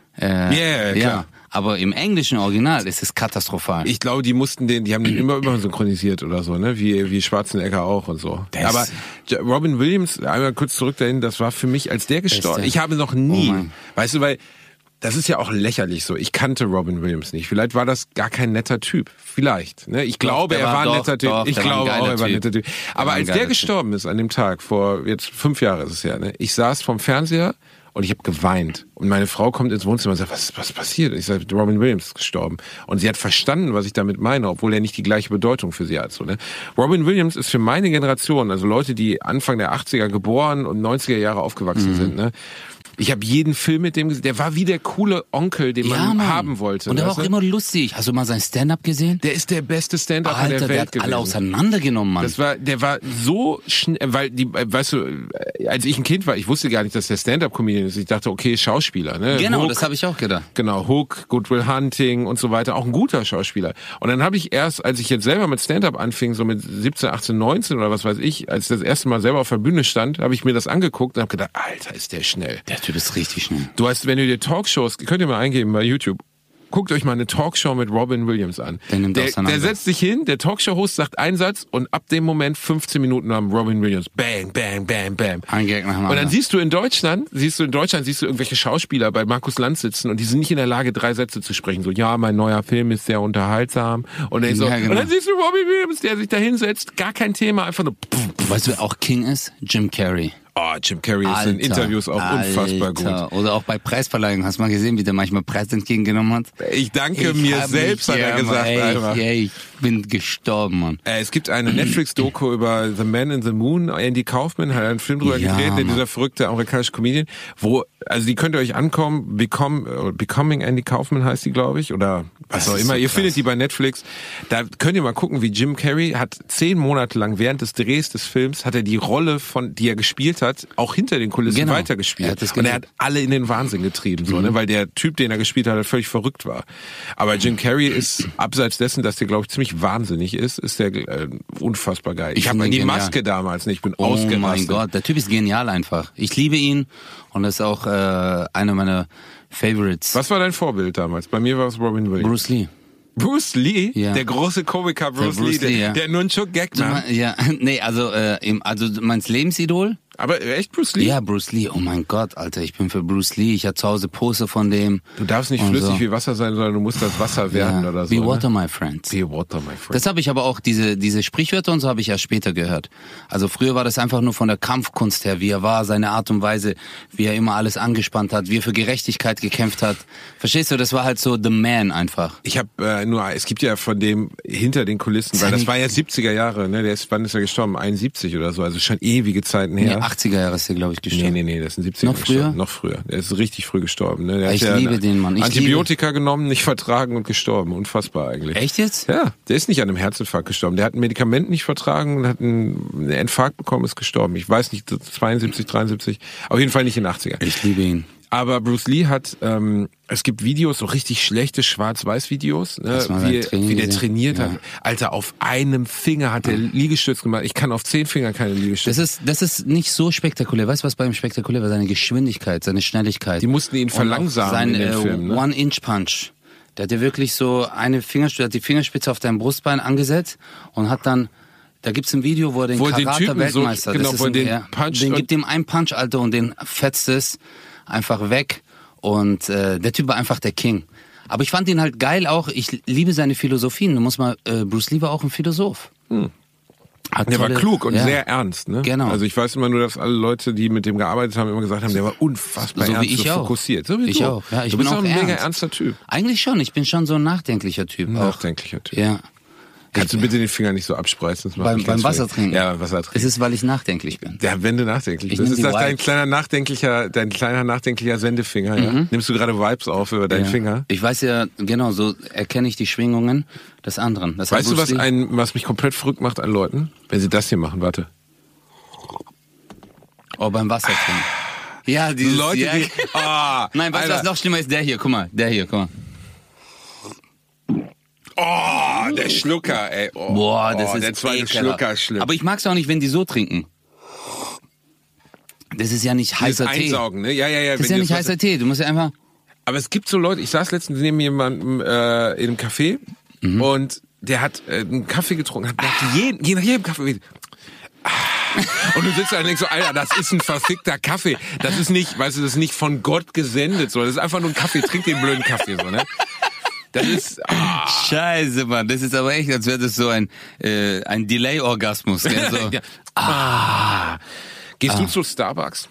Äh, yeah, ja, klar. aber im englischen Original ist es katastrophal. Ich glaube, die mussten den, die haben den immer immer synchronisiert oder so, ne? Wie wie Schwarzenegger auch und so. Das Aber Robin Williams, einmal kurz zurück dahin, das war für mich, als der gestorben. Beste. Ich habe noch nie, Oh weißt du, weil das ist ja auch lächerlich so. Ich kannte Robin Williams nicht. Vielleicht war das gar kein netter Typ. Vielleicht. Ne? Ich Doch, glaube, der er war- war ein doch, netter Typ. doch, ich der war ein glaube auch, geiler er war ein Typ. netter Typ. Aber war ein als der geiler gestorben ist an dem Tag, vor jetzt fünf Jahren ist es ja, ne? Ich saß vorm Fernseher und ich habe geweint. Und meine Frau kommt ins Wohnzimmer und sagt, was was passiert? Ich sage, Robin Williams ist gestorben. Und sie hat verstanden, was ich damit meine, obwohl er nicht die gleiche Bedeutung für sie hat. So, ne? Robin Williams ist für meine Generation, also Leute, die Anfang der achtziger geboren und neunziger Jahre aufgewachsen Mhm. sind, ne? Ich habe jeden Film mit dem gesehen. Der war wie der coole Onkel, den man Mann. haben wollte. Und der war weißt auch du? immer lustig. Hast du mal sein Stand-up gesehen? Der ist der beste Stand-Upper Alter, der der Welt hat gewesen. alle auseinandergenommen, Mann. Das war, der war so schnell, weil die, weißt du, als ich ein Kind war, ich wusste gar nicht, dass der Stand-Up-Comedian ist. Ich dachte, okay, Schauspieler, ne? Genau, Hook, das habe ich auch gedacht. Genau, Hook, Good Will Hunting und so weiter, auch ein guter Schauspieler. Und dann habe ich erst, als ich jetzt selber mit Stand-Up anfing, so mit siebzehn, achtzehn, neunzehn oder was weiß ich, als ich das erste Mal selber auf der Bühne stand, habe ich mir das angeguckt und habe gedacht, Alter, ist der schnell. Der Typ ist richtig schnell. Du hast, wenn du dir Talkshows, könnt ihr mal eingeben bei YouTube, guckt euch mal eine Talkshow mit Robin Williams an. Der nimmt der, auseinander. der setzt sich hin, der Talkshow-Host sagt einen Satz und ab dem Moment fünfzehn Minuten haben Robin Williams. Bang, bang, bang, bang. Ein Gag nach dem Und dann anderen. siehst du in Deutschland, siehst du in Deutschland, siehst du irgendwelche Schauspieler bei Markus Lanz sitzen und die sind nicht in der Lage, drei Sätze zu sprechen. So, ja, mein neuer Film ist sehr unterhaltsam. Und dann, so, Ja, genau. und dann siehst du Robin Williams, der sich da hinsetzt, gar kein Thema, einfach nur pff, Weißt du, wer auch King ist? Jim Carrey. oh, Jim Carrey ist in Alter, Interviews auch unfassbar Alter. gut. Oder auch bei Preisverleihungen. Hast du mal gesehen, wie der manchmal Preis entgegengenommen hat? Ich danke mir hab selbst, mich, hat er ja, gesagt. Ey, einfach. ey, ich bin gestorben, Mann. Äh, Es gibt eine Netflix-Doku über The Man in the Moon. Andy Kaufman hat einen Film drüber Ja, gedreht, der Mann. dieser verrückte amerikanische Comedian, wo, also die könnt ihr euch ankommen, Become, äh, Becoming Andy Kaufman heißt die, glaube ich, oder was Das auch ist immer. so Ihr krass. findet die bei Netflix. Da könnt ihr mal gucken, wie Jim Carrey hat zehn Monate lang während des Drehs des Films, hat er die Rolle von, die er gespielt hat, auch hinter den Kulissen Genau. weitergespielt. Er hat das Und er gelebt. hat alle in den Wahnsinn getrieben, so, ne, weil der Typ, den er gespielt hat, völlig verrückt war. Aber Jim Carrey ist, abseits dessen, dass der, glaube ich, ziemlich wahnsinnig ist, ist der äh, unfassbar geil. Ich, Ich habe finde die ihn genial. Maske damals nicht, ich bin Oh ausgerastet. mein Gott, der Typ ist genial einfach. Ich liebe ihn und das ist auch äh, einer meiner Favorites. Was war dein Vorbild damals? Bei mir war es Robin Williams. Bruce Lee. Bruce Lee? Ja. Der große Komiker Bruce, Der Bruce Lee, der, Lee, ja. der Nunchuk-Gag, Du ne? mein- Ja, nee, also, äh, im, also du meinst Lebensidol? Aber echt Bruce Lee? Ja, Bruce Lee. Oh mein Gott, Alter, ich bin für Bruce Lee. Ich hatte zu Hause Poster von dem. Du darfst nicht und flüssig so. wie Wasser sein, sondern du musst das Wasser werden Ja. oder so. Be ne? water, my friend. Be water, my friend. Das habe ich aber auch, diese diese Sprichwörter und so habe ich erst später gehört. Also früher war das einfach nur von der Kampfkunst her, wie er war, seine Art und Weise, wie er immer alles angespannt hat, wie er für Gerechtigkeit gekämpft hat. Verstehst du, das war halt so the man einfach. Ich habe äh, nur, es gibt ja von dem hinter den Kulissen, weil Seine- das war ja siebziger Jahre, ne? Der ist, wann ist er gestorben? einundsiebzig oder so, also schon ewige Zeiten her. Nee, achtziger Jahre ist er, glaube ich, Nee, gestorben. nee, nee, das sind siebziger Noch früher? gestorben. Noch früher. Der ist richtig früh gestorben. Ne? Der Ich hat ja liebe den, Mann. Ich Antibiotika genommen, nicht vertragen und gestorben. Unfassbar eigentlich. Echt jetzt? Ja, der ist nicht an einem Herzinfarkt gestorben. Der hat ein Medikament nicht vertragen und hat einen, einen Infarkt bekommen, ist gestorben. Ich weiß nicht, zweiundsiebzig, dreiundsiebzig. Auf jeden Fall nicht in den achtziger. Ich liebe ihn. Aber Bruce Lee hat, ähm, es gibt Videos, so richtig schlechte Schwarz-Weiß-Videos, ne, Hast du mal wie, sein Training wie der gesehen? trainiert Ja. hat. Alter, auf einem Finger hat der Liegestütz gemacht. Ich kann auf zehn Fingern keine Liegestütze. Das ist, das ist nicht so spektakulär. Weißt du, was bei ihm spektakulär war? Seine Geschwindigkeit, seine Schnelligkeit. Die mussten ihn Und auch verlangsamen sein, in den äh, Filmen, ne? One-Inch-Punch. Der hat ja wirklich so eine Fingerspitze, hat die Fingerspitze auf dein Brustbein angesetzt und hat dann, da gibt's ein Video, wo er den Wo er den Typen Karate-Weltmeister, so- genau, das ist wo er ein, den ja, puncht den und- gibt ihm einen Punch, Alter, und den fetzt es einfach weg. Und äh, der Typ war einfach der King. Aber ich fand ihn halt geil auch. Ich liebe seine Philosophien. Du musst mal, äh, Bruce Lee war auch ein Philosoph. Hm. Hat Der war tolle- klug und ja. sehr ernst, ne? Genau. Also ich weiß immer nur, dass alle Leute, die mit dem gearbeitet haben, immer gesagt haben, der war unfassbar So wie ernst, ich so auch. fokussiert. So wie Ich du. auch, ja, ich du bin bist auch auch ein mega ernst. ernster Typ. Eigentlich schon. Ich bin schon so ein nachdenklicher Typ. Nachdenklicher Typ. Auch. Ja. Kannst du bitte den Finger nicht so abspreizen? Das macht Beim, mich ganz beim Wasser verrückt. trinken. Ja, beim Wasser trinken. Es ist, weil ich nachdenklich bin. Ja, wenn du nachdenklich Ich bist. nehm Ist die das dein Vibes. kleiner nachdenklicher, dein kleiner nachdenklicher Sendefinger, ja? Nimmst du gerade Vibes auf über deinen Ja. Finger? Ich weiß ja, genau, so erkenne ich die Schwingungen des anderen. Das hat Weißt du, Bruce was Lee- ein, was mich komplett verrückt macht an Leuten? Wenn sie das hier machen, warte. Oh, beim Wasser trinken. Ja, dieses, Leute, ja. die, oh, Nein, weißt du, was Alter. noch schlimmer ist? Der hier, guck mal, der hier, guck mal. Oh, der Schlucker, ey. Oh, Boah, das oh, ist der zweite ekelhaft. Schlucker ist schlimm. Aber ich mag's auch nicht, wenn die so trinken. Das ist ja nicht Dieses heißer Tee. Einsaugen, ne? Ja, ja, ja. Das ist wenn ja die nicht das- heißer Tee. Du musst ja einfach... Aber es gibt so Leute, ich saß letztens neben jemandem äh, in einem Café mhm. und der hat äh, einen Kaffee getrunken, hat nach jedem, nach jedem Kaffee ah. Und du sitzt da und denkst so, Alter, das ist ein verfickter Kaffee. Das ist nicht, weißt du, das ist nicht von Gott gesendet, so. Das ist einfach nur ein Kaffee, trink den blöden Kaffee, so, ne? Das ist, ah. Scheiße, Mann. Das ist aber echt, als wäre das so ein, äh, ein Delay-Orgasmus. So. ja. ah. Gehst ah. du zu Starbucks?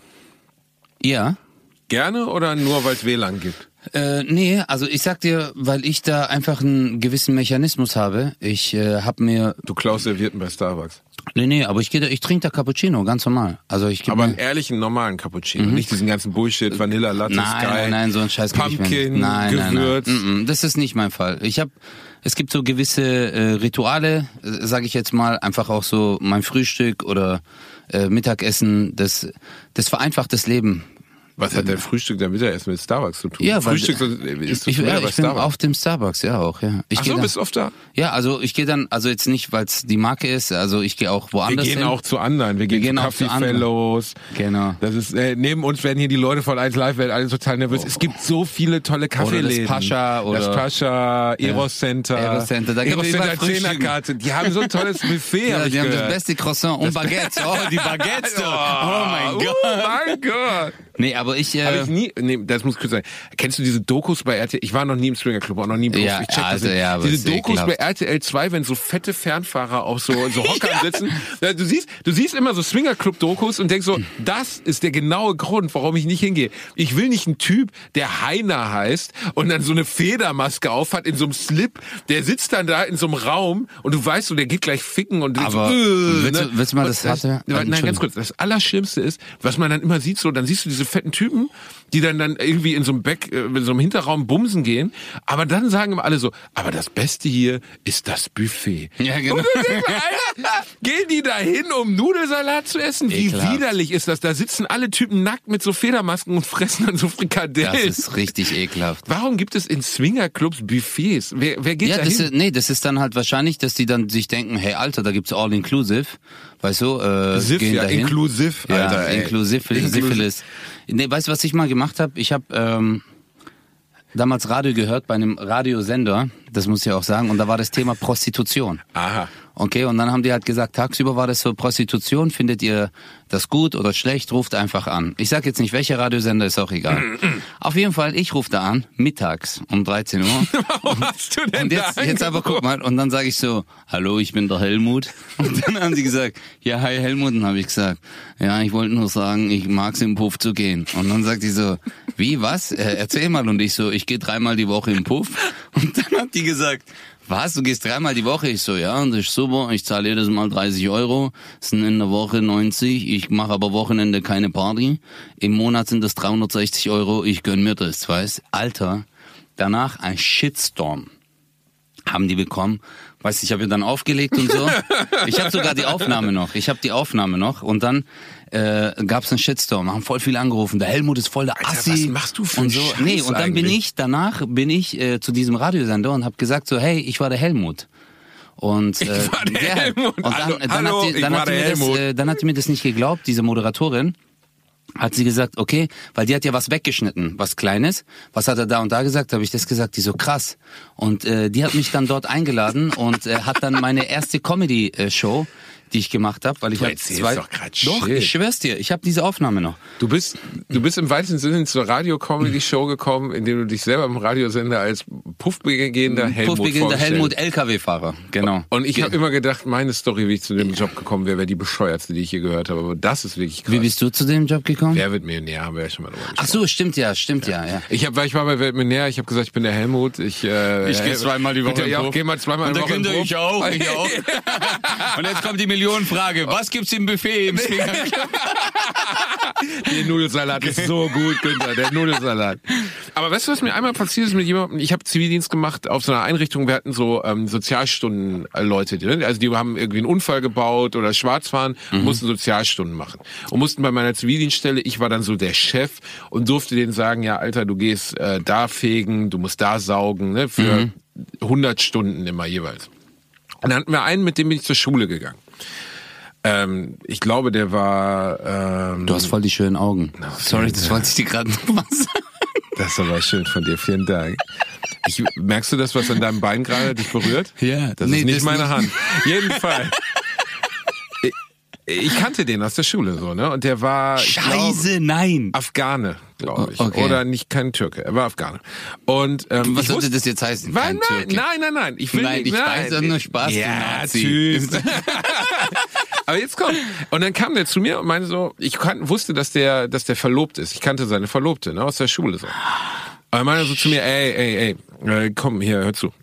Ja. Gerne oder nur, weil es W L A N gibt? Äh, nee, also ich sag dir, weil ich da einfach einen gewissen Mechanismus habe. Ich äh, hab mir... Du klaust Servietten bei Starbucks? Nee, nee, aber ich gehe da, ich trinke da Cappuccino, ganz normal. Also ich aber mir, einen ehrlichen, normalen Cappuccino, mhm. nicht diesen ganzen Bullshit, Vanilla, Latte, nein, Sky, nein, nein, so ein Scheiß Pumpkin, nein, Gewürz. Nein, nein. Das ist nicht mein Fall. Ich habe, es gibt so gewisse äh, Rituale, äh, sage ich jetzt mal, einfach auch so mein Frühstück oder äh, Mittagessen, das, das vereinfacht das Leben. Was hat dein Frühstück, dein Mittagessen mit Starbucks zu tun? Ja, weil Frühstück ist ich, du ja, bei ich bin Starbucks. auf dem Starbucks, ja auch, ja. Ich Ach so, dann, bist du oft da? Ja, also ich gehe dann, also jetzt nicht, weil es die Marke ist, also ich gehe auch woanders hin. Wir gehen hin. auch zu anderen, wir gehen, wir gehen zu auch zu Coffee Fellows. Genau. Das ist, äh, neben uns werden hier die Leute von eins Live werden alle total nervös. Oh. Es gibt so viele tolle Kaffeeläden. Oder das Pascha oder das Pascha, Eros Center. Eros Center, da Eros Center Zehnerkarte. Die haben so ein tolles Buffet, ja, hab ich die gehört. haben das beste Croissant und Baguettes. Oh, die Baguettes. Oh, oh mein Gott. Oh mein Gott. Nee, aber ich... Äh, Hab ich nie, nee, das muss kurz sein. Kennst du diese Dokus bei R T L? Ich war noch nie im Swinger Club, auch noch nie im Beruf. Ja, ich check also, das nicht. ja, aber diese Dokus ekelhaft. bei R T L zwei, wenn so fette Fernfahrer auf so, so Hockern sitzen. Ja, du siehst, du siehst immer so Swinger Club Dokus und denkst so, das ist der genaue Grund, warum ich nicht hingehe. Ich will nicht einen Typ, der Heiner heißt und dann so eine Federmaske aufhat in so einem Slip. Der sitzt dann da in so einem Raum und du weißt so, der geht gleich ficken und aber so, äh, willst, ne? du, willst du mal das, das hatte? Nein, ganz kurz. Das Allerschlimmste ist, was man dann immer sieht, so, dann siehst du diese fetten Typen, die dann dann irgendwie in so einem Back, in so einem Hinterraum bumsen gehen, aber dann sagen immer alle so, aber das Beste hier ist das Buffet. Ja, genau. Und dann denkst du, Alter, gehen die da hin, um Nudelsalat zu essen? Wie Ekelhaft. widerlich ist das? Da sitzen alle Typen nackt mit so Federmasken und fressen dann so Frikadellen. Das ist richtig ekelhaft. Warum gibt es in Swingerclubs Buffets? Wer, wer geht ja, da das hin? ist, nee, das ist dann halt wahrscheinlich, dass die dann sich denken, hey Alter, da gibt's All-Inclusive, weißt du, äh, Siff, gehen ja, dahin. inklusiv, Alter. Ja, ey. inklusiv, Syphilis. Nee, weißt du, was ich mal gemacht habe? Ich habe ähm, damals Radio gehört bei einem Radiosender, das muss ich ja auch sagen, und da war das Thema Prostitution. Aha. Okay, und dann haben die halt gesagt, tagsüber war das so Prostitution, findet ihr das gut oder schlecht, ruft einfach an. Ich sag jetzt nicht, welcher Radiosender, ist auch egal. Auf jeden Fall, ich rufe da an, mittags um dreizehn Uhr. Warum hast du denn Und jetzt, da jetzt aber guck mal, und dann sage ich so, hallo, ich bin der Helmut. Und dann haben sie gesagt, ja, hi Helmut. Und dann habe ich gesagt, ja, ich wollte nur sagen, ich mag's im Puff zu gehen. Und dann sagt die so, wie, was? Äh, erzähl mal. Und ich so, ich gehe dreimal die Woche im Puff. Und dann hat die gesagt, was, du gehst dreimal die Woche? Ich so, ja, das ist super, ich zahle jedes Mal dreißig Euro, das sind in der Woche neunzig, ich mache aber Wochenende keine Party, im Monat sind das dreihundertsechzig Euro, ich gönn mir das, weißt? Alter, danach ein Shitstorm haben die bekommen, weißt du, ich habe ja dann aufgelegt und so, ich habe sogar die Aufnahme noch, ich habe die Aufnahme noch und dann äh, gab's einen Shitstorm, haben voll viel angerufen, der Helmut ist voll der Alter, Assi. was machst du für und so. Scheiß Nee, und dann bin eigentlich? ich, danach bin ich äh, zu diesem Radiosender und habe gesagt so, hey, ich war der Helmut. Und, äh, Ich war der ja, Helmut. und dann, Hallo, dann, hallo, hat die, ich dann, war hat die der mir das, Helmut. äh, dann hat die mir das nicht geglaubt, diese Moderatorin. Hat sie gesagt, okay, weil die hat ja was weggeschnitten, was Kleines. Was hat er da und da gesagt? Habe ich das gesagt? Die so krass. Und äh, die hat mich dann dort eingeladen und äh, hat dann meine erste Comedy-Show, die ich gemacht habe, weil ich Du habe erzählst zwei. doch grad Doch, Shit. ich schwör's dir, ich habe diese Aufnahme noch. Du bist, du bist im weitesten Sinne zur Radio-Comedy-Show gekommen, indem du dich selber im Radiosender als puffbegehender Helmut Puffbeginner vorgestellt. Helmut L K W-Fahrer, genau. Und ich habe immer gedacht, meine Story, wie ich zu dem Job gekommen wäre, wäre die bescheuertste, die ich je gehört habe. Aber das ist wirklich krass. Wie bist du zu dem Job gekommen? Wer wird Millionär? Haben wir ja schon mal drüber Ach gesprochen. so, stimmt ja, stimmt ja, ja. Ich, hab, ich war bei Wer wird Millionär, ich habe gesagt, ich bin der Helmut. Ich, äh, Ich geh äh, zweimal die Woche bitte, im ja, Puff. geh mal zweimal Und die der Woche im Günther, Puff. ich auch, ich auch. Und jetzt kommt die Millionenfrage. Was gibt's im Buffet im Swinger Club? Der Nudelsalat ist so gut, Günther, der Nudelsalat. Aber weißt du, was mir einmal passiert ist mit jemandem? Ich habe Zivildienst gemacht auf so einer Einrichtung, wir hatten so ähm, Sozialstunden-Leute, die, also die haben irgendwie einen Unfall gebaut oder schwarz fahren und mussten Sozialstunden machen. Und mussten bei meiner Zivildienststelle, ich war dann so der Chef und durfte denen sagen, ja Alter, du gehst äh, da fegen, du musst da saugen, ne, für hundert Stunden immer jeweils. Und dann hatten wir einen, mit dem bin ich zur Schule gegangen. Ähm, ich glaube, der war... Ähm, Du hast voll die schönen Augen. Sorry, das wollte ich dir gerade noch was sagen. Das ist aber schön von dir, vielen Dank. Ich, merkst du das, was an deinem Bein gerade dich berührt? Ja. Das Nee, ist nicht das meine nicht. Hand. Jedenfalls. Ich, ich kannte den aus der Schule so, ne? Und der war, ich glaub, Scheiße, nein. Afghane, glaube ich. Okay. Oder nicht kein Türke, er war Afghane. Und ähm, Was ich sollte wusste, das jetzt heißen? Nein, Kein nein, Türke. nein, nein, nein. Ich will Nein, nicht, ich nein. weiß doch nur Spaß, du Ja, Nazi. tschüss. Aber jetzt kommt. Und dann kam der zu mir und meinte so, ich kan- wusste, dass der, dass der verlobt ist. Ich kannte seine Verlobte, ne, aus der Schule so. Aber er meinte so zu mir, ey, ey, ey, äh, komm, hier, hör zu.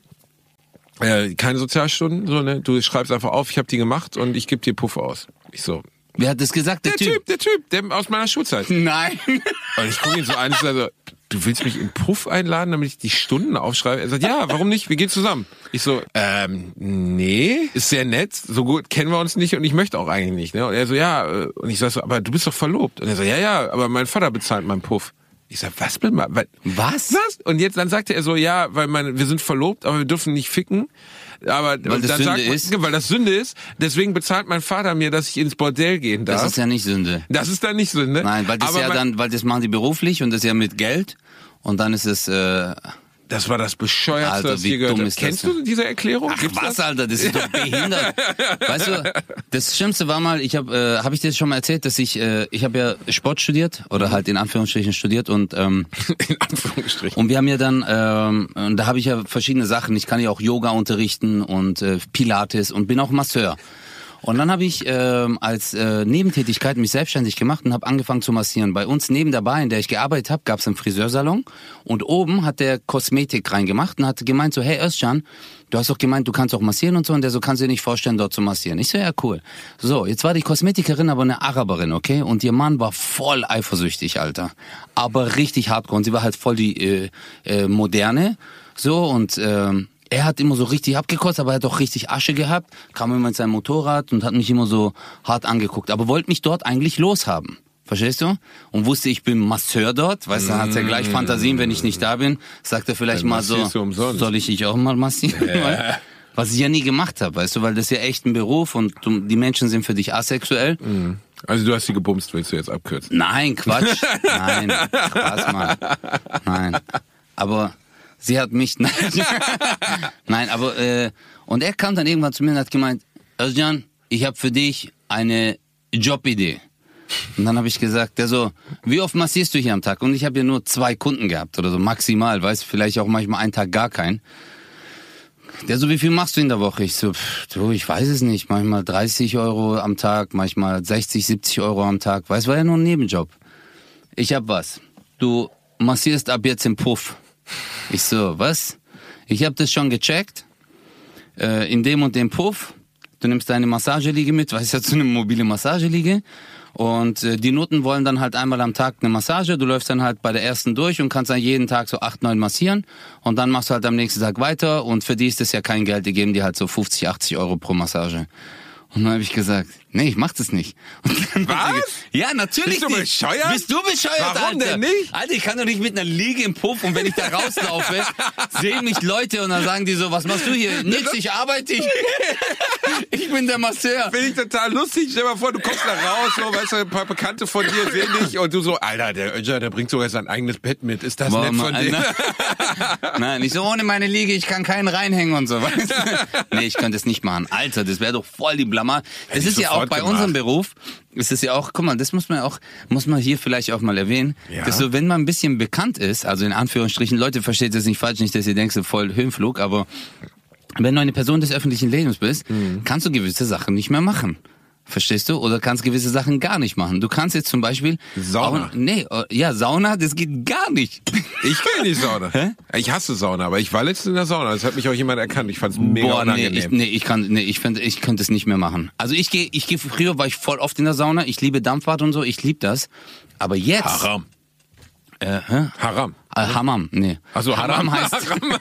Äh, keine Sozialstunden, so, ne? Du schreibst einfach auf, ich habe die gemacht und ich gebe dir Puff aus. Ich so, Wer hat das gesagt? Der, der Typ, der Typ, der aus meiner Schulzeit. Nein. Und ich gucke ihn so an und sage so, du willst mich in Puff einladen, damit ich die Stunden aufschreibe? Er sagt, ja, warum nicht? Wir gehen zusammen. Ich so, ähm, nee, ist sehr nett, so gut kennen wir uns nicht und ich möchte auch eigentlich nicht. Ne? Und er so, ja, äh, und ich sag so, aber du bist doch verlobt. Und er so, ja, ja, aber mein Vater bezahlt meinen Puff. Ich sag, was? Was? Was? Was? Und jetzt dann sagte er so, ja, weil mein, wir sind verlobt, aber wir dürfen nicht ficken. Aber Weil das dann Sünde sagt man, ist? weil das Sünde ist, deswegen bezahlt mein Vater mir, dass ich ins Bordell gehen darf. Das ist ja nicht Sünde. Das ist dann nicht Sünde. Nein, weil das aber ja mein, dann, weil das machen die beruflich und das ja mit Geld und dann ist es, äh, das war das bescheuerste, Alter, was ich wie je gehört dumm habe. ist das Kennst denn? du diese Erklärung? ach Gibt's was, das? Alter, das ist doch behindert. Weißt du, das Schlimmste war mal, ich habe, äh, habe ich dir schon mal erzählt, dass ich, äh, ich habe ja Sport studiert oder halt in Anführungsstrichen studiert und ähm, In Anführungsstrichen. und wir haben ja dann, ähm, und da habe ich ja verschiedene Sachen. Ich kann ja auch Yoga unterrichten und äh, Pilates und bin auch Masseur. Und dann habe ich ähm, als äh, Nebentätigkeit mich selbstständig gemacht und habe angefangen zu massieren. Bei uns neben der Bar, in der ich gearbeitet habe, gab es einen Friseursalon und oben hat der Kosmetik reingemacht und hat gemeint so, hey Özcan, du hast doch gemeint, du kannst auch massieren und so. Und der so, kannst du dir nicht vorstellen, dort zu massieren. Ich so, ja cool. So, jetzt war die Kosmetikerin aber eine Araberin, okay? Und ihr Mann war voll eifersüchtig, Alter. Aber richtig hardcore. Und sie war halt voll die äh, äh, Moderne. So, und ähm, er hat immer so richtig abgekotzt, aber er hat auch richtig Asche gehabt, kam immer mit seinem Motorrad und hat mich immer so hart angeguckt, aber wollte mich dort eigentlich loshaben. Verstehst du? Und wusste, ich bin Masseur dort, weißt du, dann hat er gleich Fantasien, wenn ich nicht da bin, sagt er vielleicht Dann mal so, massierst du umsonst. soll ich dich auch mal massieren? Ja. Was ich ja nie gemacht habe, weißt du, weil das ist ja echt ein Beruf und du, die Menschen sind für dich asexuell. Also du hast sie gebumst, willst du jetzt abkürzen? Nein, Quatsch. Nein, Spaß mal. Nein. Aber sie hat mich... Nein, nein aber... Äh, und er kam dann irgendwann zu mir und hat gemeint, Özcan, ich habe für dich eine Jobidee. Und dann habe ich gesagt, der so, wie oft massierst du hier am Tag? Und ich habe ja nur zwei Kunden gehabt oder so, maximal, weißt du, vielleicht auch manchmal einen Tag gar keinen. Der so, wie viel machst du in der Woche? Ich so, pff, du, ich weiß es nicht, manchmal dreißig Euro am Tag, manchmal sechzig, siebzig Euro am Tag, weißt du, war ja nur ein Nebenjob. Ich hab was, du massierst ab jetzt im Puff. Ich so, was? Ich hab das schon gecheckt, äh, in dem und dem Puff, du nimmst deine Massageliege mit, weißt du, ja, so eine mobile Massageliege. Und äh, die Nutten wollen dann halt einmal am Tag eine Massage. Du läufst dann halt bei der ersten durch und kannst dann jeden Tag so acht, neun massieren. Und dann machst du halt am nächsten Tag weiter. Und für die ist das ja kein Geld. Die geben dir halt so fünfzig, achtzig Euro pro Massage. Und dann habe ich gesagt, nee, ich mach das nicht. Und dann hat sie Was? ge- Ja, natürlich Bist du nicht. bescheuert? Bist du bescheuert, Warum Alter? denn nicht? Alter, ich kann doch nicht mit einer Liege im Puff und wenn ich da rauslaufe, sehen mich Leute und dann sagen die so, was machst du hier? Nix, ich arbeite. Ich, ich bin der Masseur. Finde ich total lustig. Stell dir mal vor, du kommst da raus, so, weißt du, ein paar Bekannte von dir sehen dich und du so, Alter, der Özcan, der bringt sogar sein eigenes Bett mit. Ist das Boah, nett von Mann, dir? Nein, ich so, ohne meine Liege, ich kann keinen reinhängen und so. Weißt du? Nee, ich könnte es nicht machen. Alter, das wäre doch voll die Blamage. Das Hätte ich ist ja auch sofort bei gemacht. unserem Beruf, ist es ja auch, guck mal, das muss man auch, muss man hier vielleicht auch mal erwähnen, Ja. dass so, wenn man ein bisschen bekannt ist, also in Anführungsstrichen, Leute, versteht das nicht falsch, nicht, dass ihr denkt, so voll Höhenflug, aber wenn du eine Person des öffentlichen Lebens bist, Mhm. kannst kannst du gewisse Sachen nicht mehr machen. Verstehst du? Oder kannst gewisse Sachen gar nicht machen. Du kannst jetzt zum Beispiel... Sauna. Auch, nee, ja, Sauna, das geht gar nicht. Ich gehe in die Sauna. Hä? Ich hasse Sauna, aber ich war letztens in der Sauna. Das hat mich auch jemand erkannt. Ich fand's mega Boah, nee, unangenehm. ich, nee, ich kann, nee, ich finde, ich könnte es nicht mehr machen. Also ich gehe, ich gehe, früher war ich voll oft in der Sauna. Ich liebe Dampfbad und so, ich liebe das. Aber jetzt... Haram. Äh, hä? Haram. Äh, Hammam, nee. Also Haram, heißt... Haram.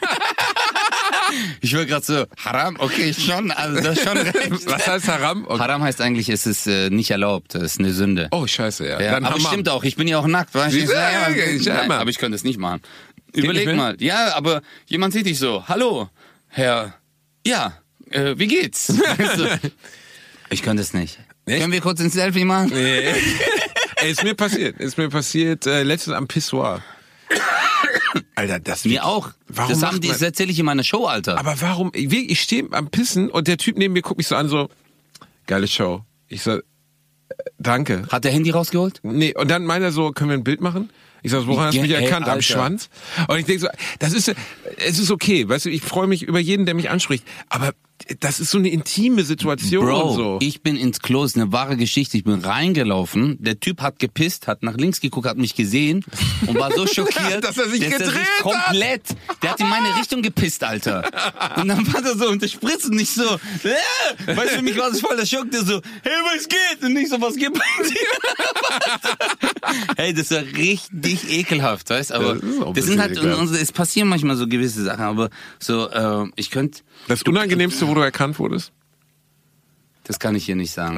Ich will gerade so, Haram, okay, schon, also das ist schon recht. Was heißt Haram? Okay. Haram heißt eigentlich, es ist äh, nicht erlaubt, es ist eine Sünde. Oh, scheiße, ja. Ja, Dann aber Hammam. stimmt auch, ich bin ja auch nackt, weißt du? Siehst du? Ja, ja, Ja, ja, nein, Mann. aber ich könnte es nicht machen. nicht Überleg mehr? mal. Ja, aber jemand sieht dich so. Hallo, Herr. Ja, äh, wie geht's? Weißt du? Ich könnte es nicht. Nicht? Können wir kurz ein Selfie machen? Nee. Ey, ist mir passiert. Ist mir passiert äh, letztens am Pissoir. Alter, das Mir auch. Warum das macht haben die, man- das erzähle ich in meiner Show, Alter. Aber warum? Ich, ich stehe am Pissen und der Typ neben mir guckt mich so an, so, geile Show. Ich so, äh, danke. Hat der Handy rausgeholt? Nee, und dann meint er so, können wir ein Bild machen? Ich sag, woran hast du mich Ey, erkannt? Am Alter. Schwanz? Und ich denke so, das ist, es ist okay, weißt du, ich freue mich über jeden, der mich anspricht, aber das ist so eine intime Situation Bro, und so. ich bin ins Klo, ist eine wahre Geschichte. Ich bin reingelaufen, der Typ hat gepisst, hat nach links geguckt, hat mich gesehen und war so schockiert, Dass er sich dass gedreht hat. komplett, der hat in meine Richtung gepisst, Alter. Und dann war er so unter Spritz und nicht so, äh, weißt du, für mich war das voll der Schock, der so, hey, was geht? Und nicht so, was geht bei dir? Hey, das war richtig ekelhaft, weißt du, aber Das ist auch ein das sind bisschen halt, ekelhaft. unsere, es passieren manchmal so gewisse Sachen, aber so, äh, ich könnte, Das Unangenehmste, wo du erkannt wurdest? das kann ich hier nicht sagen.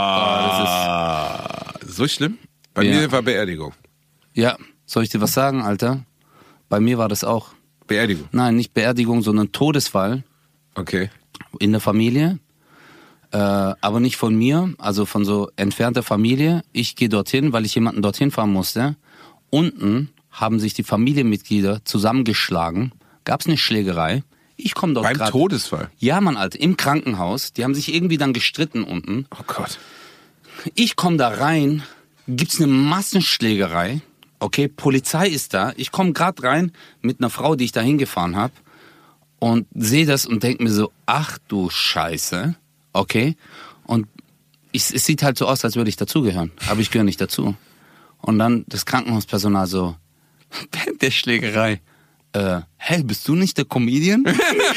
Ah, so schlimm? Bei Ja. mir war Beerdigung. Ja, soll ich dir was sagen, Alter? Bei mir war das auch. Beerdigung. Nein, nicht Beerdigung, sondern Todesfall Okay. in der Familie. Äh, aber nicht von mir, also von so entfernter Familie. Ich gehe dorthin, weil ich jemanden dorthin fahren musste. Unten haben sich die Familienmitglieder zusammengeschlagen. Gab es eine Schlägerei. Ich komme dort Beim gerade. Todesfall. Ja, Mann, Alter, im Krankenhaus. Die haben sich irgendwie dann gestritten unten. Oh Gott. Ich komme da rein, gibt's eine Massenschlägerei. Okay, Polizei ist da. Ich komme gerade rein mit einer Frau, die ich da hingefahren habe und sehe das und denk mir so, ach du Scheiße. Okay, und ich, es sieht halt so aus, als würde ich dazugehören. Aber ich gehöre nicht dazu. Und dann das Krankenhauspersonal so, während der Schlägerei, äh, hey, bist du nicht der Comedian?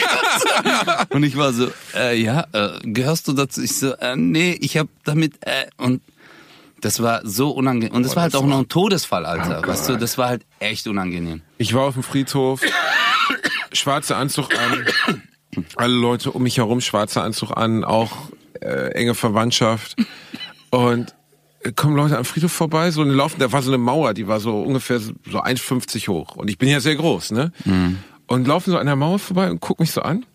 Und ich war so, äh, ja, äh, gehörst du dazu? Ich so, äh, nee, ich hab damit, äh, und das war so unangenehm. Und das Oh, war halt das auch war- noch ein Todesfall, Alter. Oh weißt du, Gott. das war halt echt unangenehm. Ich war auf dem Friedhof, schwarzer Anzug an, alle Leute um mich herum schwarzer Anzug an, auch äh, enge Verwandtschaft. Und äh, kommen Leute am Friedhof vorbei, so eine laufen, da war so eine Mauer, die war so ungefähr so so eins fünfzig hoch. Und ich bin ja sehr groß, ne? Mhm. Und laufen so an der Mauer vorbei und gucken mich so an.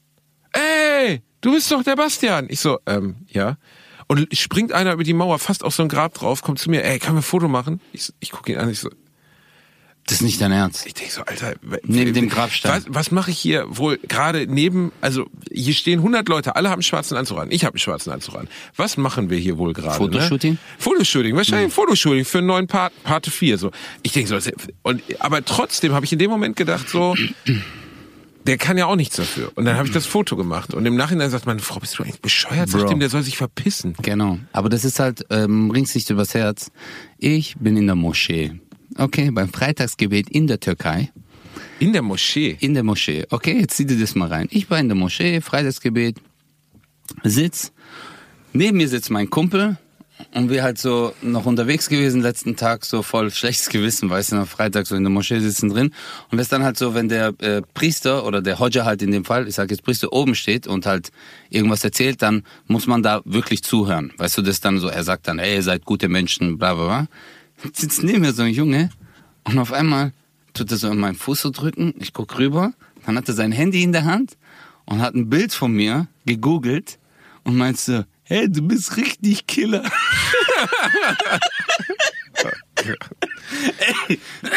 Ey, du bist doch der Bastian. Ich so, ähm, ja. Und springt einer über die Mauer, fast auf so ein Grab drauf, kommt zu mir, ey, können wir ein Foto machen? Ich, so- ich gucke ihn an, ich so, Das ist nicht dein Ernst. ich denke so, Alter, w- Neben w- dem Grabstein. Was, was mache ich hier wohl gerade neben, also hier stehen hundert Leute, alle haben einen schwarzen Anzug an, ich habe einen schwarzen Anzug an. Was machen wir hier wohl gerade? Fotoshooting? Ne? Fotoshooting, wahrscheinlich ein Fotoshooting für einen neuen Part, Parte vier. So. Ich denke so, und, aber trotzdem habe ich in dem Moment gedacht so, der kann ja auch nichts dafür. Und dann habe ich das Foto gemacht. Und im Nachhinein sagt meine Frau, bist du eigentlich bescheuert? Sagt Bro. ihm, der soll sich verpissen. Genau. Aber das ist halt, ähm, bringt's nicht übers Herz. Ich bin in der Moschee. Okay, beim Freitagsgebet in der Türkei. In der Moschee. In der Moschee. Okay, jetzt zieh dir das mal rein. Ich war in der Moschee, Freitagsgebet, sitz. Neben mir sitzt mein Kumpel und wir halt so noch unterwegs gewesen letzten Tag, so voll schlechtes Gewissen, weißt du, am Freitag so in der Moschee sitzen drin. Und das ist dann halt so, wenn der äh, Priester oder der Hodja halt in dem Fall, ich sag jetzt Priester, oben steht und halt irgendwas erzählt, dann muss man da wirklich zuhören. Weißt du, das dann so, er sagt dann, ey, ihr seid gute Menschen, bla bla bla. Jetzt sitzt neben mir so ein Junge und auf einmal tut er so in meinen Fuß so drücken, ich guck rüber, dann hat er sein Handy in der Hand und hat ein Bild von mir gegoogelt und meint so, hey, du bist richtig Killer. Ey.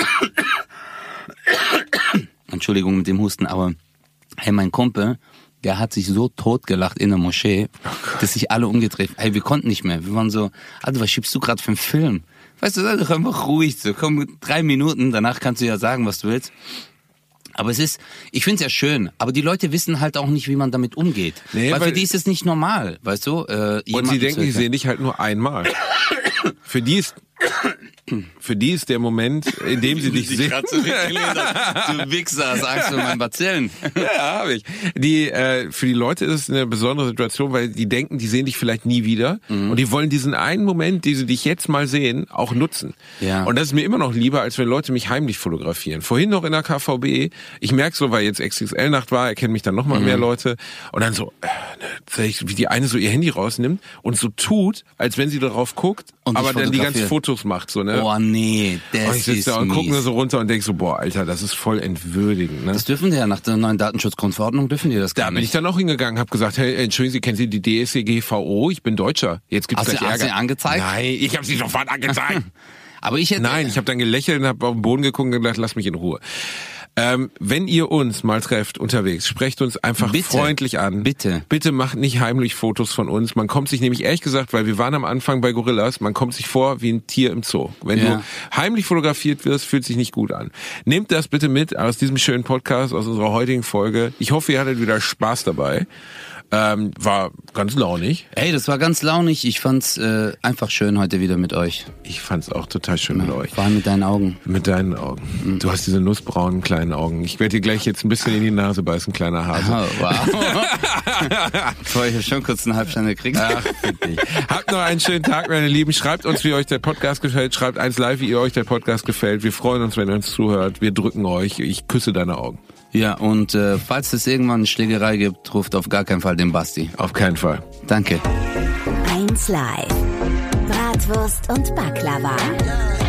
Entschuldigung mit dem Husten, aber hey, mein Kumpel, der hat sich so totgelacht in der Moschee, dass sich alle umgedreht. Hey, wir konnten nicht mehr. Wir waren so, Alter, was schiebst du gerade für einen Film? Weißt du, sei doch einfach ruhig. So, komm, drei Minuten, danach kannst du ja sagen, was du willst. Aber es ist, ich find's ja schön, aber die Leute wissen halt auch nicht, wie man damit umgeht. Nee, weil, weil- für die ist es nicht normal, weißt du? Äh, Und jemanden sie denken, zu die erkennen. sehen dich halt nur einmal. Für die ist, für die ist der Moment, in dem sie dich sehen. Du Wichser, hast Angst vor meinen Bazillen. Ja, habe ich. Die, äh, für die Leute ist es eine besondere Situation, weil die denken, die sehen dich vielleicht nie wieder. Mhm. Und die wollen diesen einen Moment, den sie dich jetzt mal sehen, auch nutzen. Ja. Und das ist mir immer noch lieber, als wenn Leute mich heimlich fotografieren. Vorhin noch in der K V B, ich merke so, weil jetzt X X L-Nacht war, erkennen mich dann noch mal Mhm. mehr Leute. Und dann so, äh, ne, wie die eine so ihr Handy rausnimmt und so tut, als wenn sie darauf guckt, Und dich aber dann die ganzen fotografiert. Fotos macht. So, ne? Oh nee, das Und ich sitze ist da und gucke mies. nur so runter und denk so, boah, Alter, das ist voll entwürdigend. Ne? Das dürfen die ja nach der neuen Datenschutzgrundverordnung, dürfen die das Da gar bin ich nicht. dann auch hingegangen, habe gesagt, hey, entschuldigen Sie, kennen Sie die D S G V O? Ich bin Deutscher. Jetzt gibt's Hast gleich du- hast Ärger. du angezeigt? Nein, ich habe Sie sofort angezeigt. Aber ich hätte... Nein, ich habe dann gelächelt und habe auf den Boden geguckt und gedacht, lass mich in Ruhe. Ähm, wenn ihr uns mal trefft unterwegs, sprecht uns einfach Bitte. freundlich an. Bitte. Bitte macht nicht heimlich Fotos von uns. Man kommt sich nämlich, ehrlich gesagt, weil wir waren am Anfang bei Gorillas, man kommt sich vor wie ein Tier im Zoo. Wenn Ja. du heimlich fotografiert wirst, fühlt sich nicht gut an. Nehmt das bitte mit aus diesem schönen Podcast, aus unserer heutigen Folge. Ich hoffe, ihr hattet wieder Spaß dabei. Ähm, war ganz launig. Ey, das war ganz launig. Ich fand's äh, einfach schön heute wieder mit euch. Ich fand's auch total schön mit euch. Vor allem mit deinen Augen. Mit deinen Augen. Mhm. Du hast diese nussbraunen kleinen Augen. Ich werde dir gleich jetzt ein bisschen in die Nase beißen, kleiner Hase. Oh, wow. Vorher ich hab schon kurz einen Halbstein gekriegt. Ach, fick dich. Habt noch einen schönen Tag, meine Lieben. Schreibt uns, wie euch der Podcast gefällt. Schreibt eins live, wie ihr euch der Podcast gefällt. Wir freuen uns, wenn ihr uns zuhört. Wir drücken euch. Ich küsse deine Augen. Ja, und äh, falls es irgendwann eine Schlägerei gibt, ruft auf gar keinen Fall den Basti. Auf keinen Fall. Danke. eins live. Bratwurst und Baklava.